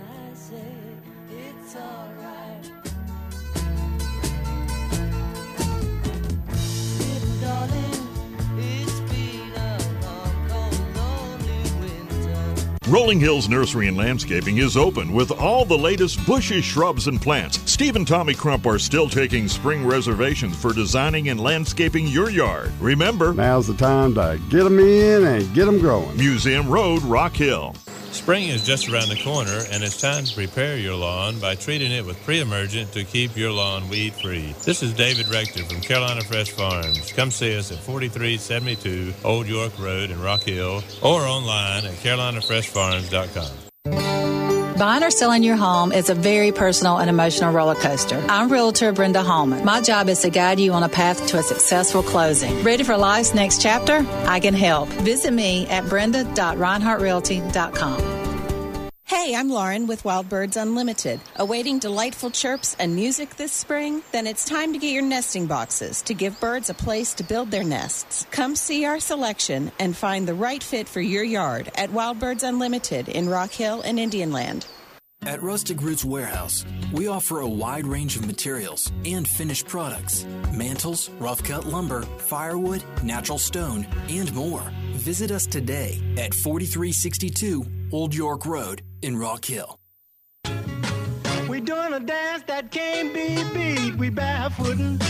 Rolling Hills Nursery and Landscaping is open with all the latest bushes, shrubs, and plants. Steve and Tommy Crump are still taking spring reservations for designing and landscaping your yard. Remember, now's the time to get them in and get them growing. Museum Road, Rock Hill. Spring is just around the corner, and it's time to prepare your lawn by treating it with pre-emergent to keep your lawn weed-free. This is David Rector from Carolina Fresh Farms. Come see us at 4372 Old York Road in Rock Hill or online at carolinafreshfarms.com. Buying or selling your home is a very personal and emotional roller coaster. I'm Realtor Brenda Hallman. My job is to guide you on a path to a successful closing. Ready for life's next chapter? I can help. Visit me at brenda.reinhardtrealty.com. Hey, I'm Lauren with Wild Birds Unlimited. Awaiting delightful chirps and music this spring? Then it's time to get your nesting boxes to give birds a place to build their nests. Come see our selection and find the right fit for your yard at Wild Birds Unlimited in Rock Hill and Indian Land. At Rustic Roots Warehouse, we offer a wide range of materials and finished products. Mantles, rough-cut lumber, firewood, natural stone, and more. Visit us today at 4362 Old York Road in Rock Hill. We doing a dance that can't be beat. We barefootin'.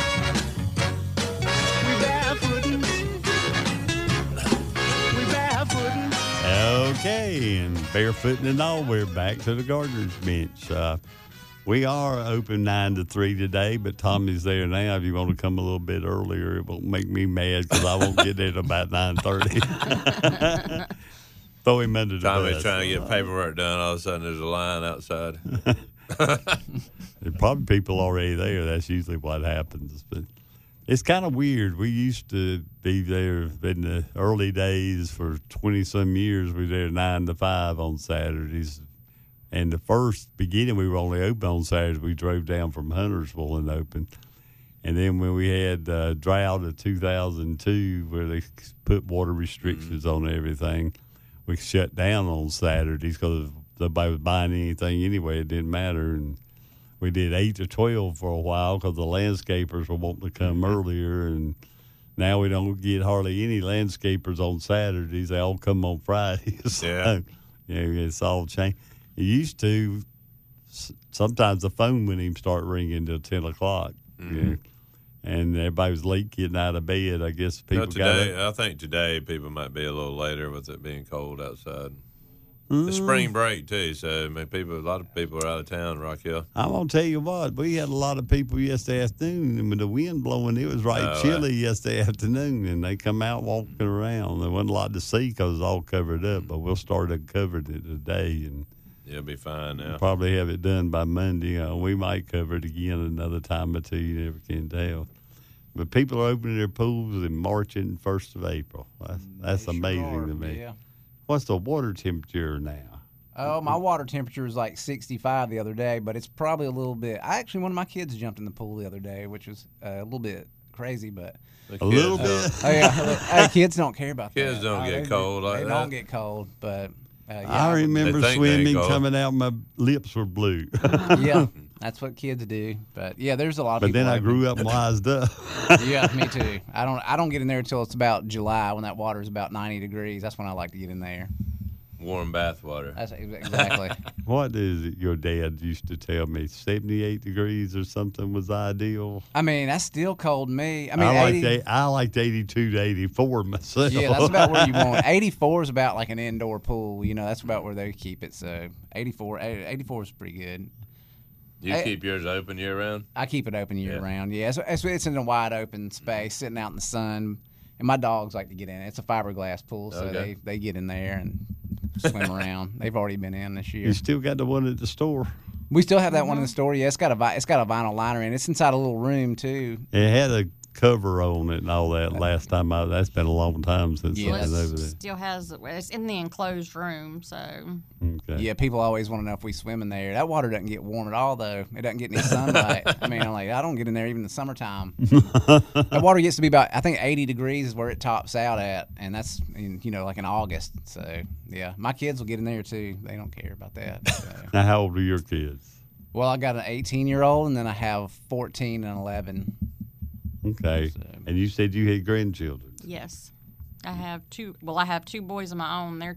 We barefootin'. We barefootin'. Okay, and barefooting and all, we're back to the Gardener's Bench. We are open 9 to 3 today, but Tommy's there now. If you want to come a little bit earlier, it won't make me mad because I won't get there till about 9:30. Throw him under the Tommy's bus. trying to get paperwork done. All of a sudden, there's a line outside. There's probably people already there. That's usually what happens. But it's kind of weird. We used to be there in the early days for 20-some years. We were there 9 to 5 on Saturdays. And the first beginning, we were only open on Saturdays. We drove down from Huntersville and opened. And then when we had drought of 2002, where they put water restrictions on everything, we shut down on Saturdays because nobody was buying anything anyway. It didn't matter. And we did 8 to 12 for a while because the landscapers were wanting to come earlier. And now we don't get hardly any landscapers on Saturdays. They all come on Fridays. So, it's all changed. It used to, sometimes the phone wouldn't even start ringing till 10 o'clock. Mm-hmm. And everybody was late getting out of bed. I guess people I think today people might be a little later with it being cold outside. The spring break too, so I mean, a lot of people are out of town, Rock Hill. I'm gonna tell you what, we had a lot of people yesterday afternoon, and with the wind blowing, it was chilly yesterday afternoon, and they come out walking around. There wasn't a lot to see because it's all covered up, but we'll start covering it today, and it'll be fine now. We'll probably have it done by Monday. We might cover it again another time or two. You never can tell. But people are opening their pools and marching 1st of April. That's amazing to me. Yeah. What's the water temperature now? Oh, my water temperature was like 65 the other day, but it's probably a little bit. One of my kids jumped in the pool the other day, which was a little bit crazy, but a little bit. Oh yeah, kids don't care about that. Kids don't get cold like that. They don't get cold, but I remember swimming, coming out, my lips were blue. Yeah, that's what kids do. But yeah, there's a lot of. But people then I grew up and wised up. Yeah, me too. I don't get in there until it's about July when that water is about 90 degrees. That's when I like to get in there. Warm bath water. That's exactly. What is it your dad used to tell me? 78 degrees or something was ideal. I mean, that's still cold to me. I mean, I liked 82 to 84 myself. Yeah, that's about where you want. 84 is about like an indoor pool. That's about where they keep it. So 84 is pretty good. Do you keep yours open year round? I keep it open year round. Yeah, it's in a wide open space, sitting out in the sun. And my dogs like to get in it. It's a fiberglass pool, so they get in there and swim around. They've already been in this year. You still got the one at the store? We still have that one in the store. Yeah, it's got a vinyl liner in it. It's inside a little room too. It had a cover on it and all that. Last time that's been a long time since I've been over there. Still has it's in the enclosed room, so. Okay. Yeah, people always want to know if we swim in there. That water doesn't get warm at all, though. It doesn't get any sunlight. I mean, I don't get in there even in the summertime. That water gets to be about, I think, 80 degrees is where it tops out at, and that's like in August. So yeah, my kids will get in there too. They don't care about that. So. Now, how old are your kids? Well, I got an 18-year-old, and then I have 14 and 11. Okay. So. And you said you had grandchildren. Yes. I have two. Well, I have two boys of my own. They're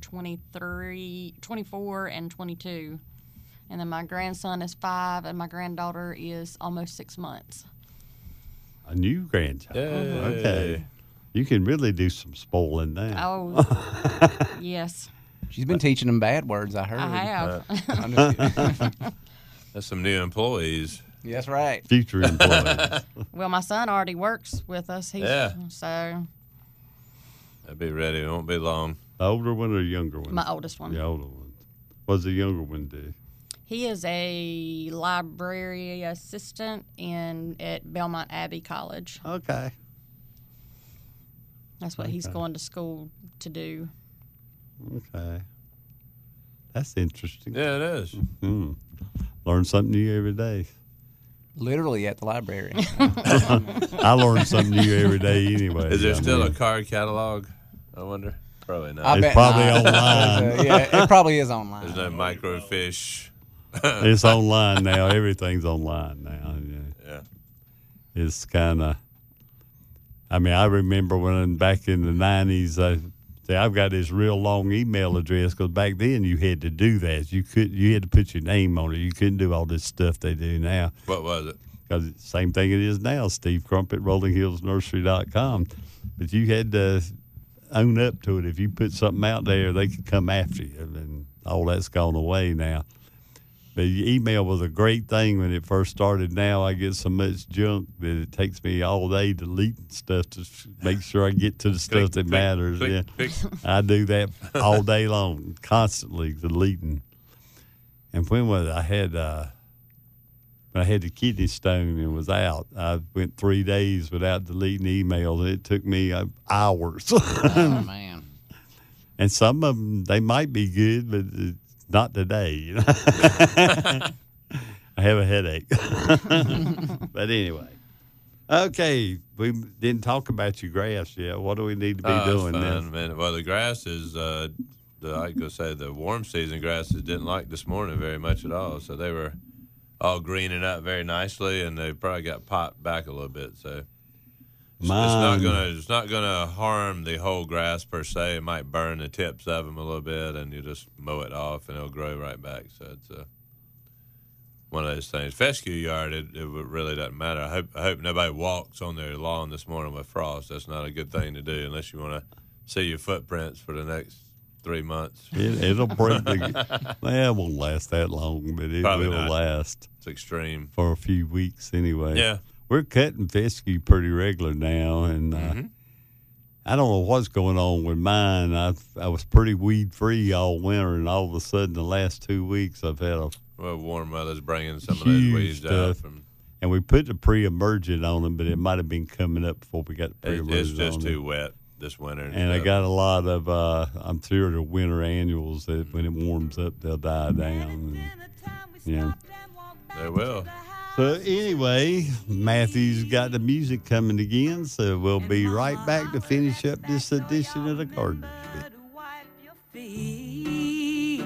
24, and 22. And then my grandson is 5, and my granddaughter is almost 6 months. A new grandchild. Yay. Okay. You can really do some spoiling now. Oh, yes. She's been teaching them bad words, I heard. I have. That's some new employees. Yeah, that's right. Future employees. Well, my son already works with us. So. I'll be ready. It won't be long. The older one or the younger one? My oldest one. The older one. What does the younger one do? He is a library assistant at Belmont Abbey College. Okay. That's what he's going to school to do. Okay. That's interesting. Yeah, it is. Mm-hmm. Learn something new every day. Literally at the library. I learn something new every day anyway. Is there still a card catalog? I wonder. Probably not. It's probably online. Yeah, it probably is online. There's no microfiche. It's online now. Everything's online now. Yeah. It's kind of. I mean, I remember when back in the 90s, I've got this real long email address because back then you had to do that. You had to put your name on it. You couldn't do all this stuff they do now. What was it? Because it's the same thing it is now, Steve Crump at RollingHillsNursery.com. But you had to own up to it. If you put something out there, they could come after you. And all that's gone away now. But email was a great thing when it first started. Now I get so much junk that it takes me all day deleting stuff to make sure I get to the stuff that matters. I do that all day long, constantly deleting. And when was it? I had the kidney stone and was out, I went 3 days without deleting emails. It took me hours. Oh, man. And some of them, they might be good, but not today. I have a headache. But anyway. Okay. We didn't talk about your grass yet. What do we need to be doing now? Man. Well, the grass is, the warm season grasses didn't like this morning very much at all. So they were all greening up very nicely, and they probably got popped back a little bit. So it's not gonna harm the whole grass per se. It might burn the tips of them a little bit, and you just mow it off, and it'll grow right back. So it's one of those things. Fescue yard, it really doesn't matter. I hope nobody walks on their lawn this morning with frost. That's not a good thing to do unless you want to see your footprints for the next 3 months. It'll break it won't last that long, but it Probably will not. last. It's extreme. For a few weeks anyway. Yeah. We're cutting fescue pretty regular now, and I don't know what's going on with mine. I was pretty weed-free all winter, and all of a sudden the last 2 weeks I've had warm weather's bringing some of huge those weeds stuff. out. And we put the pre-emergent on them, but it might have been coming up before we got the pre-emergent It's just on too them. wet this winter. And I got a lot of, I'm sure the winter annuals that when it warms up, they'll die down. And, They will. So anyway, Matthew's got the music coming again, so we'll be right back to finish up this edition of the Gardener's Pit.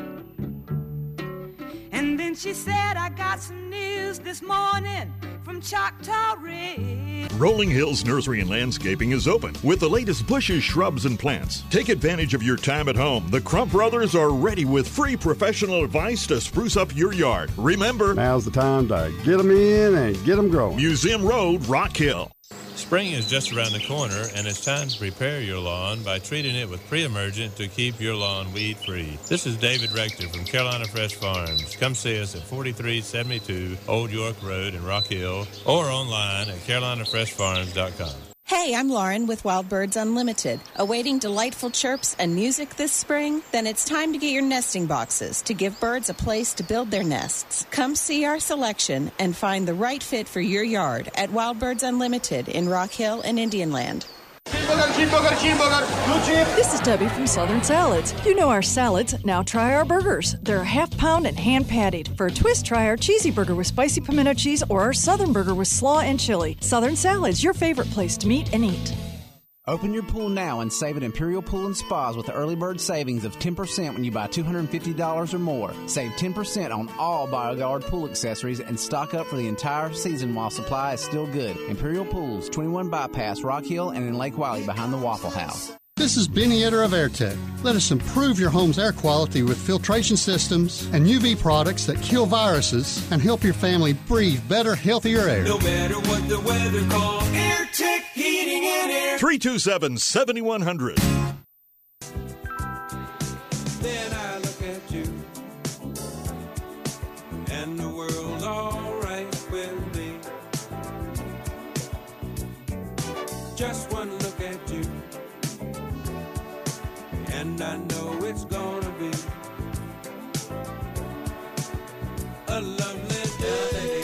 And then she said, I got some news this morning from Choctaw Ridge. Rolling Hills Nursery and Landscaping is open with the latest bushes, shrubs, and plants. Take advantage of your time at home. The Crump Brothers are ready with free professional advice to spruce up your yard. Remember, now's the time to get them in and get them growing. Museum Road, Rock Hill. Spring is just around the corner, and it's time to prepare your lawn by treating it with pre-emergent to keep your lawn weed-free. This is David Rector from Carolina Fresh Farms. Come see us at 4372 Old York Road in Rock Hill or online at carolinafreshfarms.com. Hey, I'm Lauren with Wild Birds Unlimited. Awaiting delightful chirps and music this spring? Then it's time to get your nesting boxes to give birds a place to build their nests. Come see our selection and find the right fit for your yard at Wild Birds Unlimited in Rock Hill and Indian Land. This is Debbie from Southern Salads. You know our salads, now try our burgers. They're half-pound and hand-patted. For a twist, try our cheesy burger with spicy pimento cheese or our southern burger with slaw and chili. Southern Salads, your favorite place to meet and eat. Open your pool now and save at Imperial Pool and Spas with the early bird savings of 10% when you buy $250 or more. Save 10% on all BioGuard pool accessories and stock up for the entire season while supply is still good. Imperial Pools, 21 Bypass, Rock Hill, and in Lake Wiley behind the Waffle House. This is Benny Etter of AirTech. Let us improve your home's air quality with filtration systems and UV products that kill viruses and help your family breathe better, healthier air. No matter what the weather calls, AirTech Heating and Air. 327-7100. Then I look at you, and the world's all right with me. Just one look at you, and I know it's gonna be a lovely day.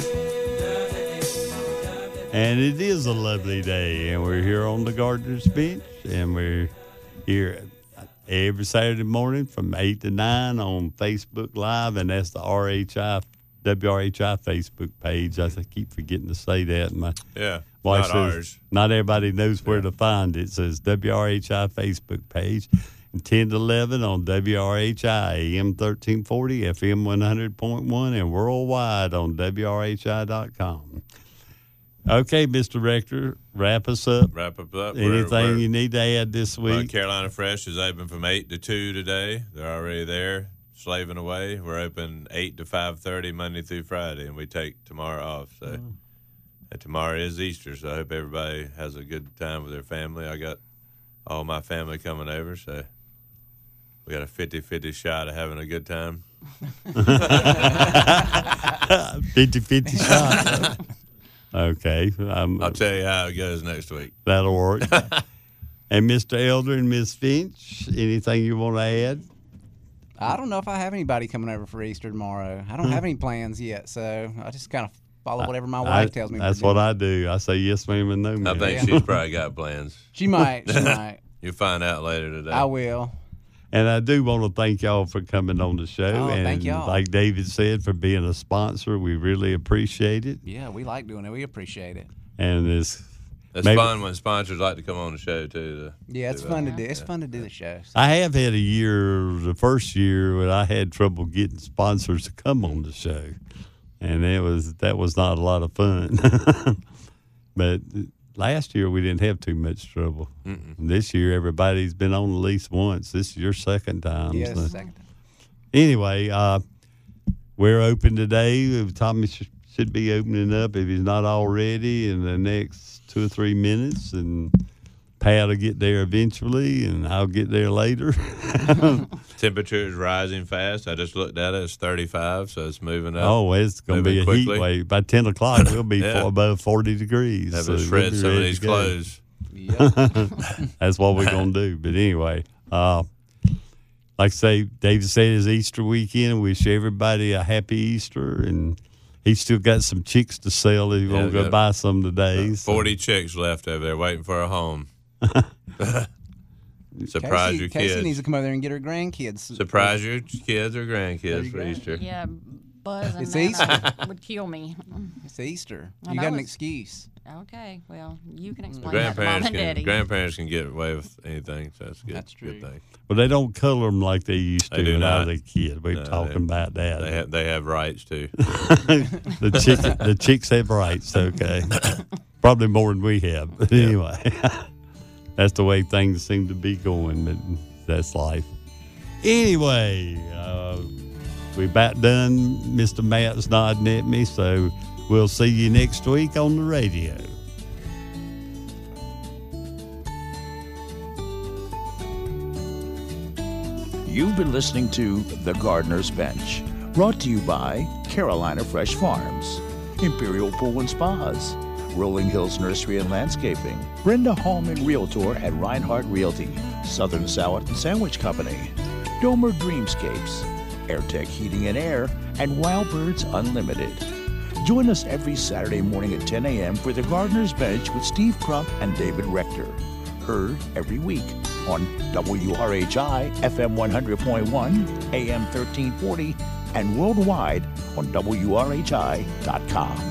And it is a lovely day, and we're here on the Gardener's Bench, and we're here every Saturday morning from 8 to 9 on Facebook Live, and that's the WRHI Facebook page. I keep forgetting to say that. My wife not says, ours. Not everybody knows where to find it. It says WRHI Facebook page. 10 to 11 on WRHI, AM 1340, FM 100.1, and worldwide on WRHI.com. Okay, Mr. Rector, wrap us up. Wrap us up. Anything you need to add this week? Carolina Fresh is open from 8 to 2 today. They're already there, slaving away. We're open 8 to 5:30 Monday through Friday, and we take tomorrow off. So and tomorrow is Easter, so I hope everybody has a good time with their family. I got all my family coming over, so we got a 50-50 shot of having a good time. 50-50 shot. Okay. I'll tell you how it goes next week. That'll work. And Mr. Elder and Miss Finch, anything you want to add? I don't know if I have anybody coming over for Easter tomorrow. I don't have any plans yet, so I just kind of follow whatever my wife tells me. That's what I do. I say yes, ma'am, and no, ma'am. I think she's probably got plans. She might. She might. You'll find out later today. I will. And I do want to thank y'all for coming on the show. Oh, and thank y'all. Like David said, for being a sponsor. We really appreciate it. Yeah, we like doing it. We appreciate it. And it's fun when sponsors like to come on the show, too. Yeah, it's fun to do. It's fun to do the show. So. I have had a year, the first year, when I had trouble getting sponsors to come on the show. And that was not a lot of fun. But last year, we didn't have too much trouble. This year, everybody's been on at least once. This is your second time. Yeah, so. Second time. Anyway, we're open today. Tommy should be opening up, if he's not already, in the next 2 or 3 minutes. And Pat will get there eventually, and I'll get there later. Temperature is rising fast. I just looked at it. It's 35, so it's moving up. Oh, it's going to be a heat wave. By 10 o'clock, we'll be above 40 degrees. Have to shred some of these clothes. Yep. That's what we're going to do. But anyway, like I say, David said it's Easter weekend. Wish everybody a happy Easter. And he's still got some chicks to sell if you want to go buy some today. 40 chicks left over there waiting for a home. Surprise your kids. Casey needs to come over there and get her grandkids. Surprise your kids or grandkids for Easter. Yeah, Buzz and It's Nana would kill me. It's Easter. I You know got an it's- excuse. Okay, well, you can explain that to Mom and Daddy. Grandparents can get away with anything, so that's good. That's true. Good thing. But they don't color them like they used to They do when I not. was a kid. We're talking about that. They have rights too. The chicks have rights, okay. Probably more than we have. But anyway, that's the way things seem to be going, but that's life. Anyway, we're about done. Mr. Matt's nodding at me, so we'll see you next week on the radio. You've been listening to The Gardener's Bench, brought to you by Carolina Fresh Farms, Imperial Pool and Spas, Rolling Hills Nursery and Landscaping, Brenda Hallman Realtor at Reinhardt Realty, Southern Salad and Sandwich Company, Domer Dreamscapes, AirTech Heating and Air, and Wild Birds Unlimited. Join us every Saturday morning at 10 a.m. for the Gardener's Bench with Steve Crump and David Rector. Heard every week on WRHI FM 100.1, AM 1340, and worldwide on WRHI.com.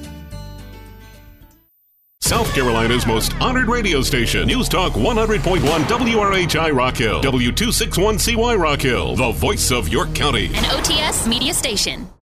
South Carolina's most honored radio station, News Talk 100.1 WRHI Rock Hill, W261CY Rock Hill, the voice of York County. An OTS media station.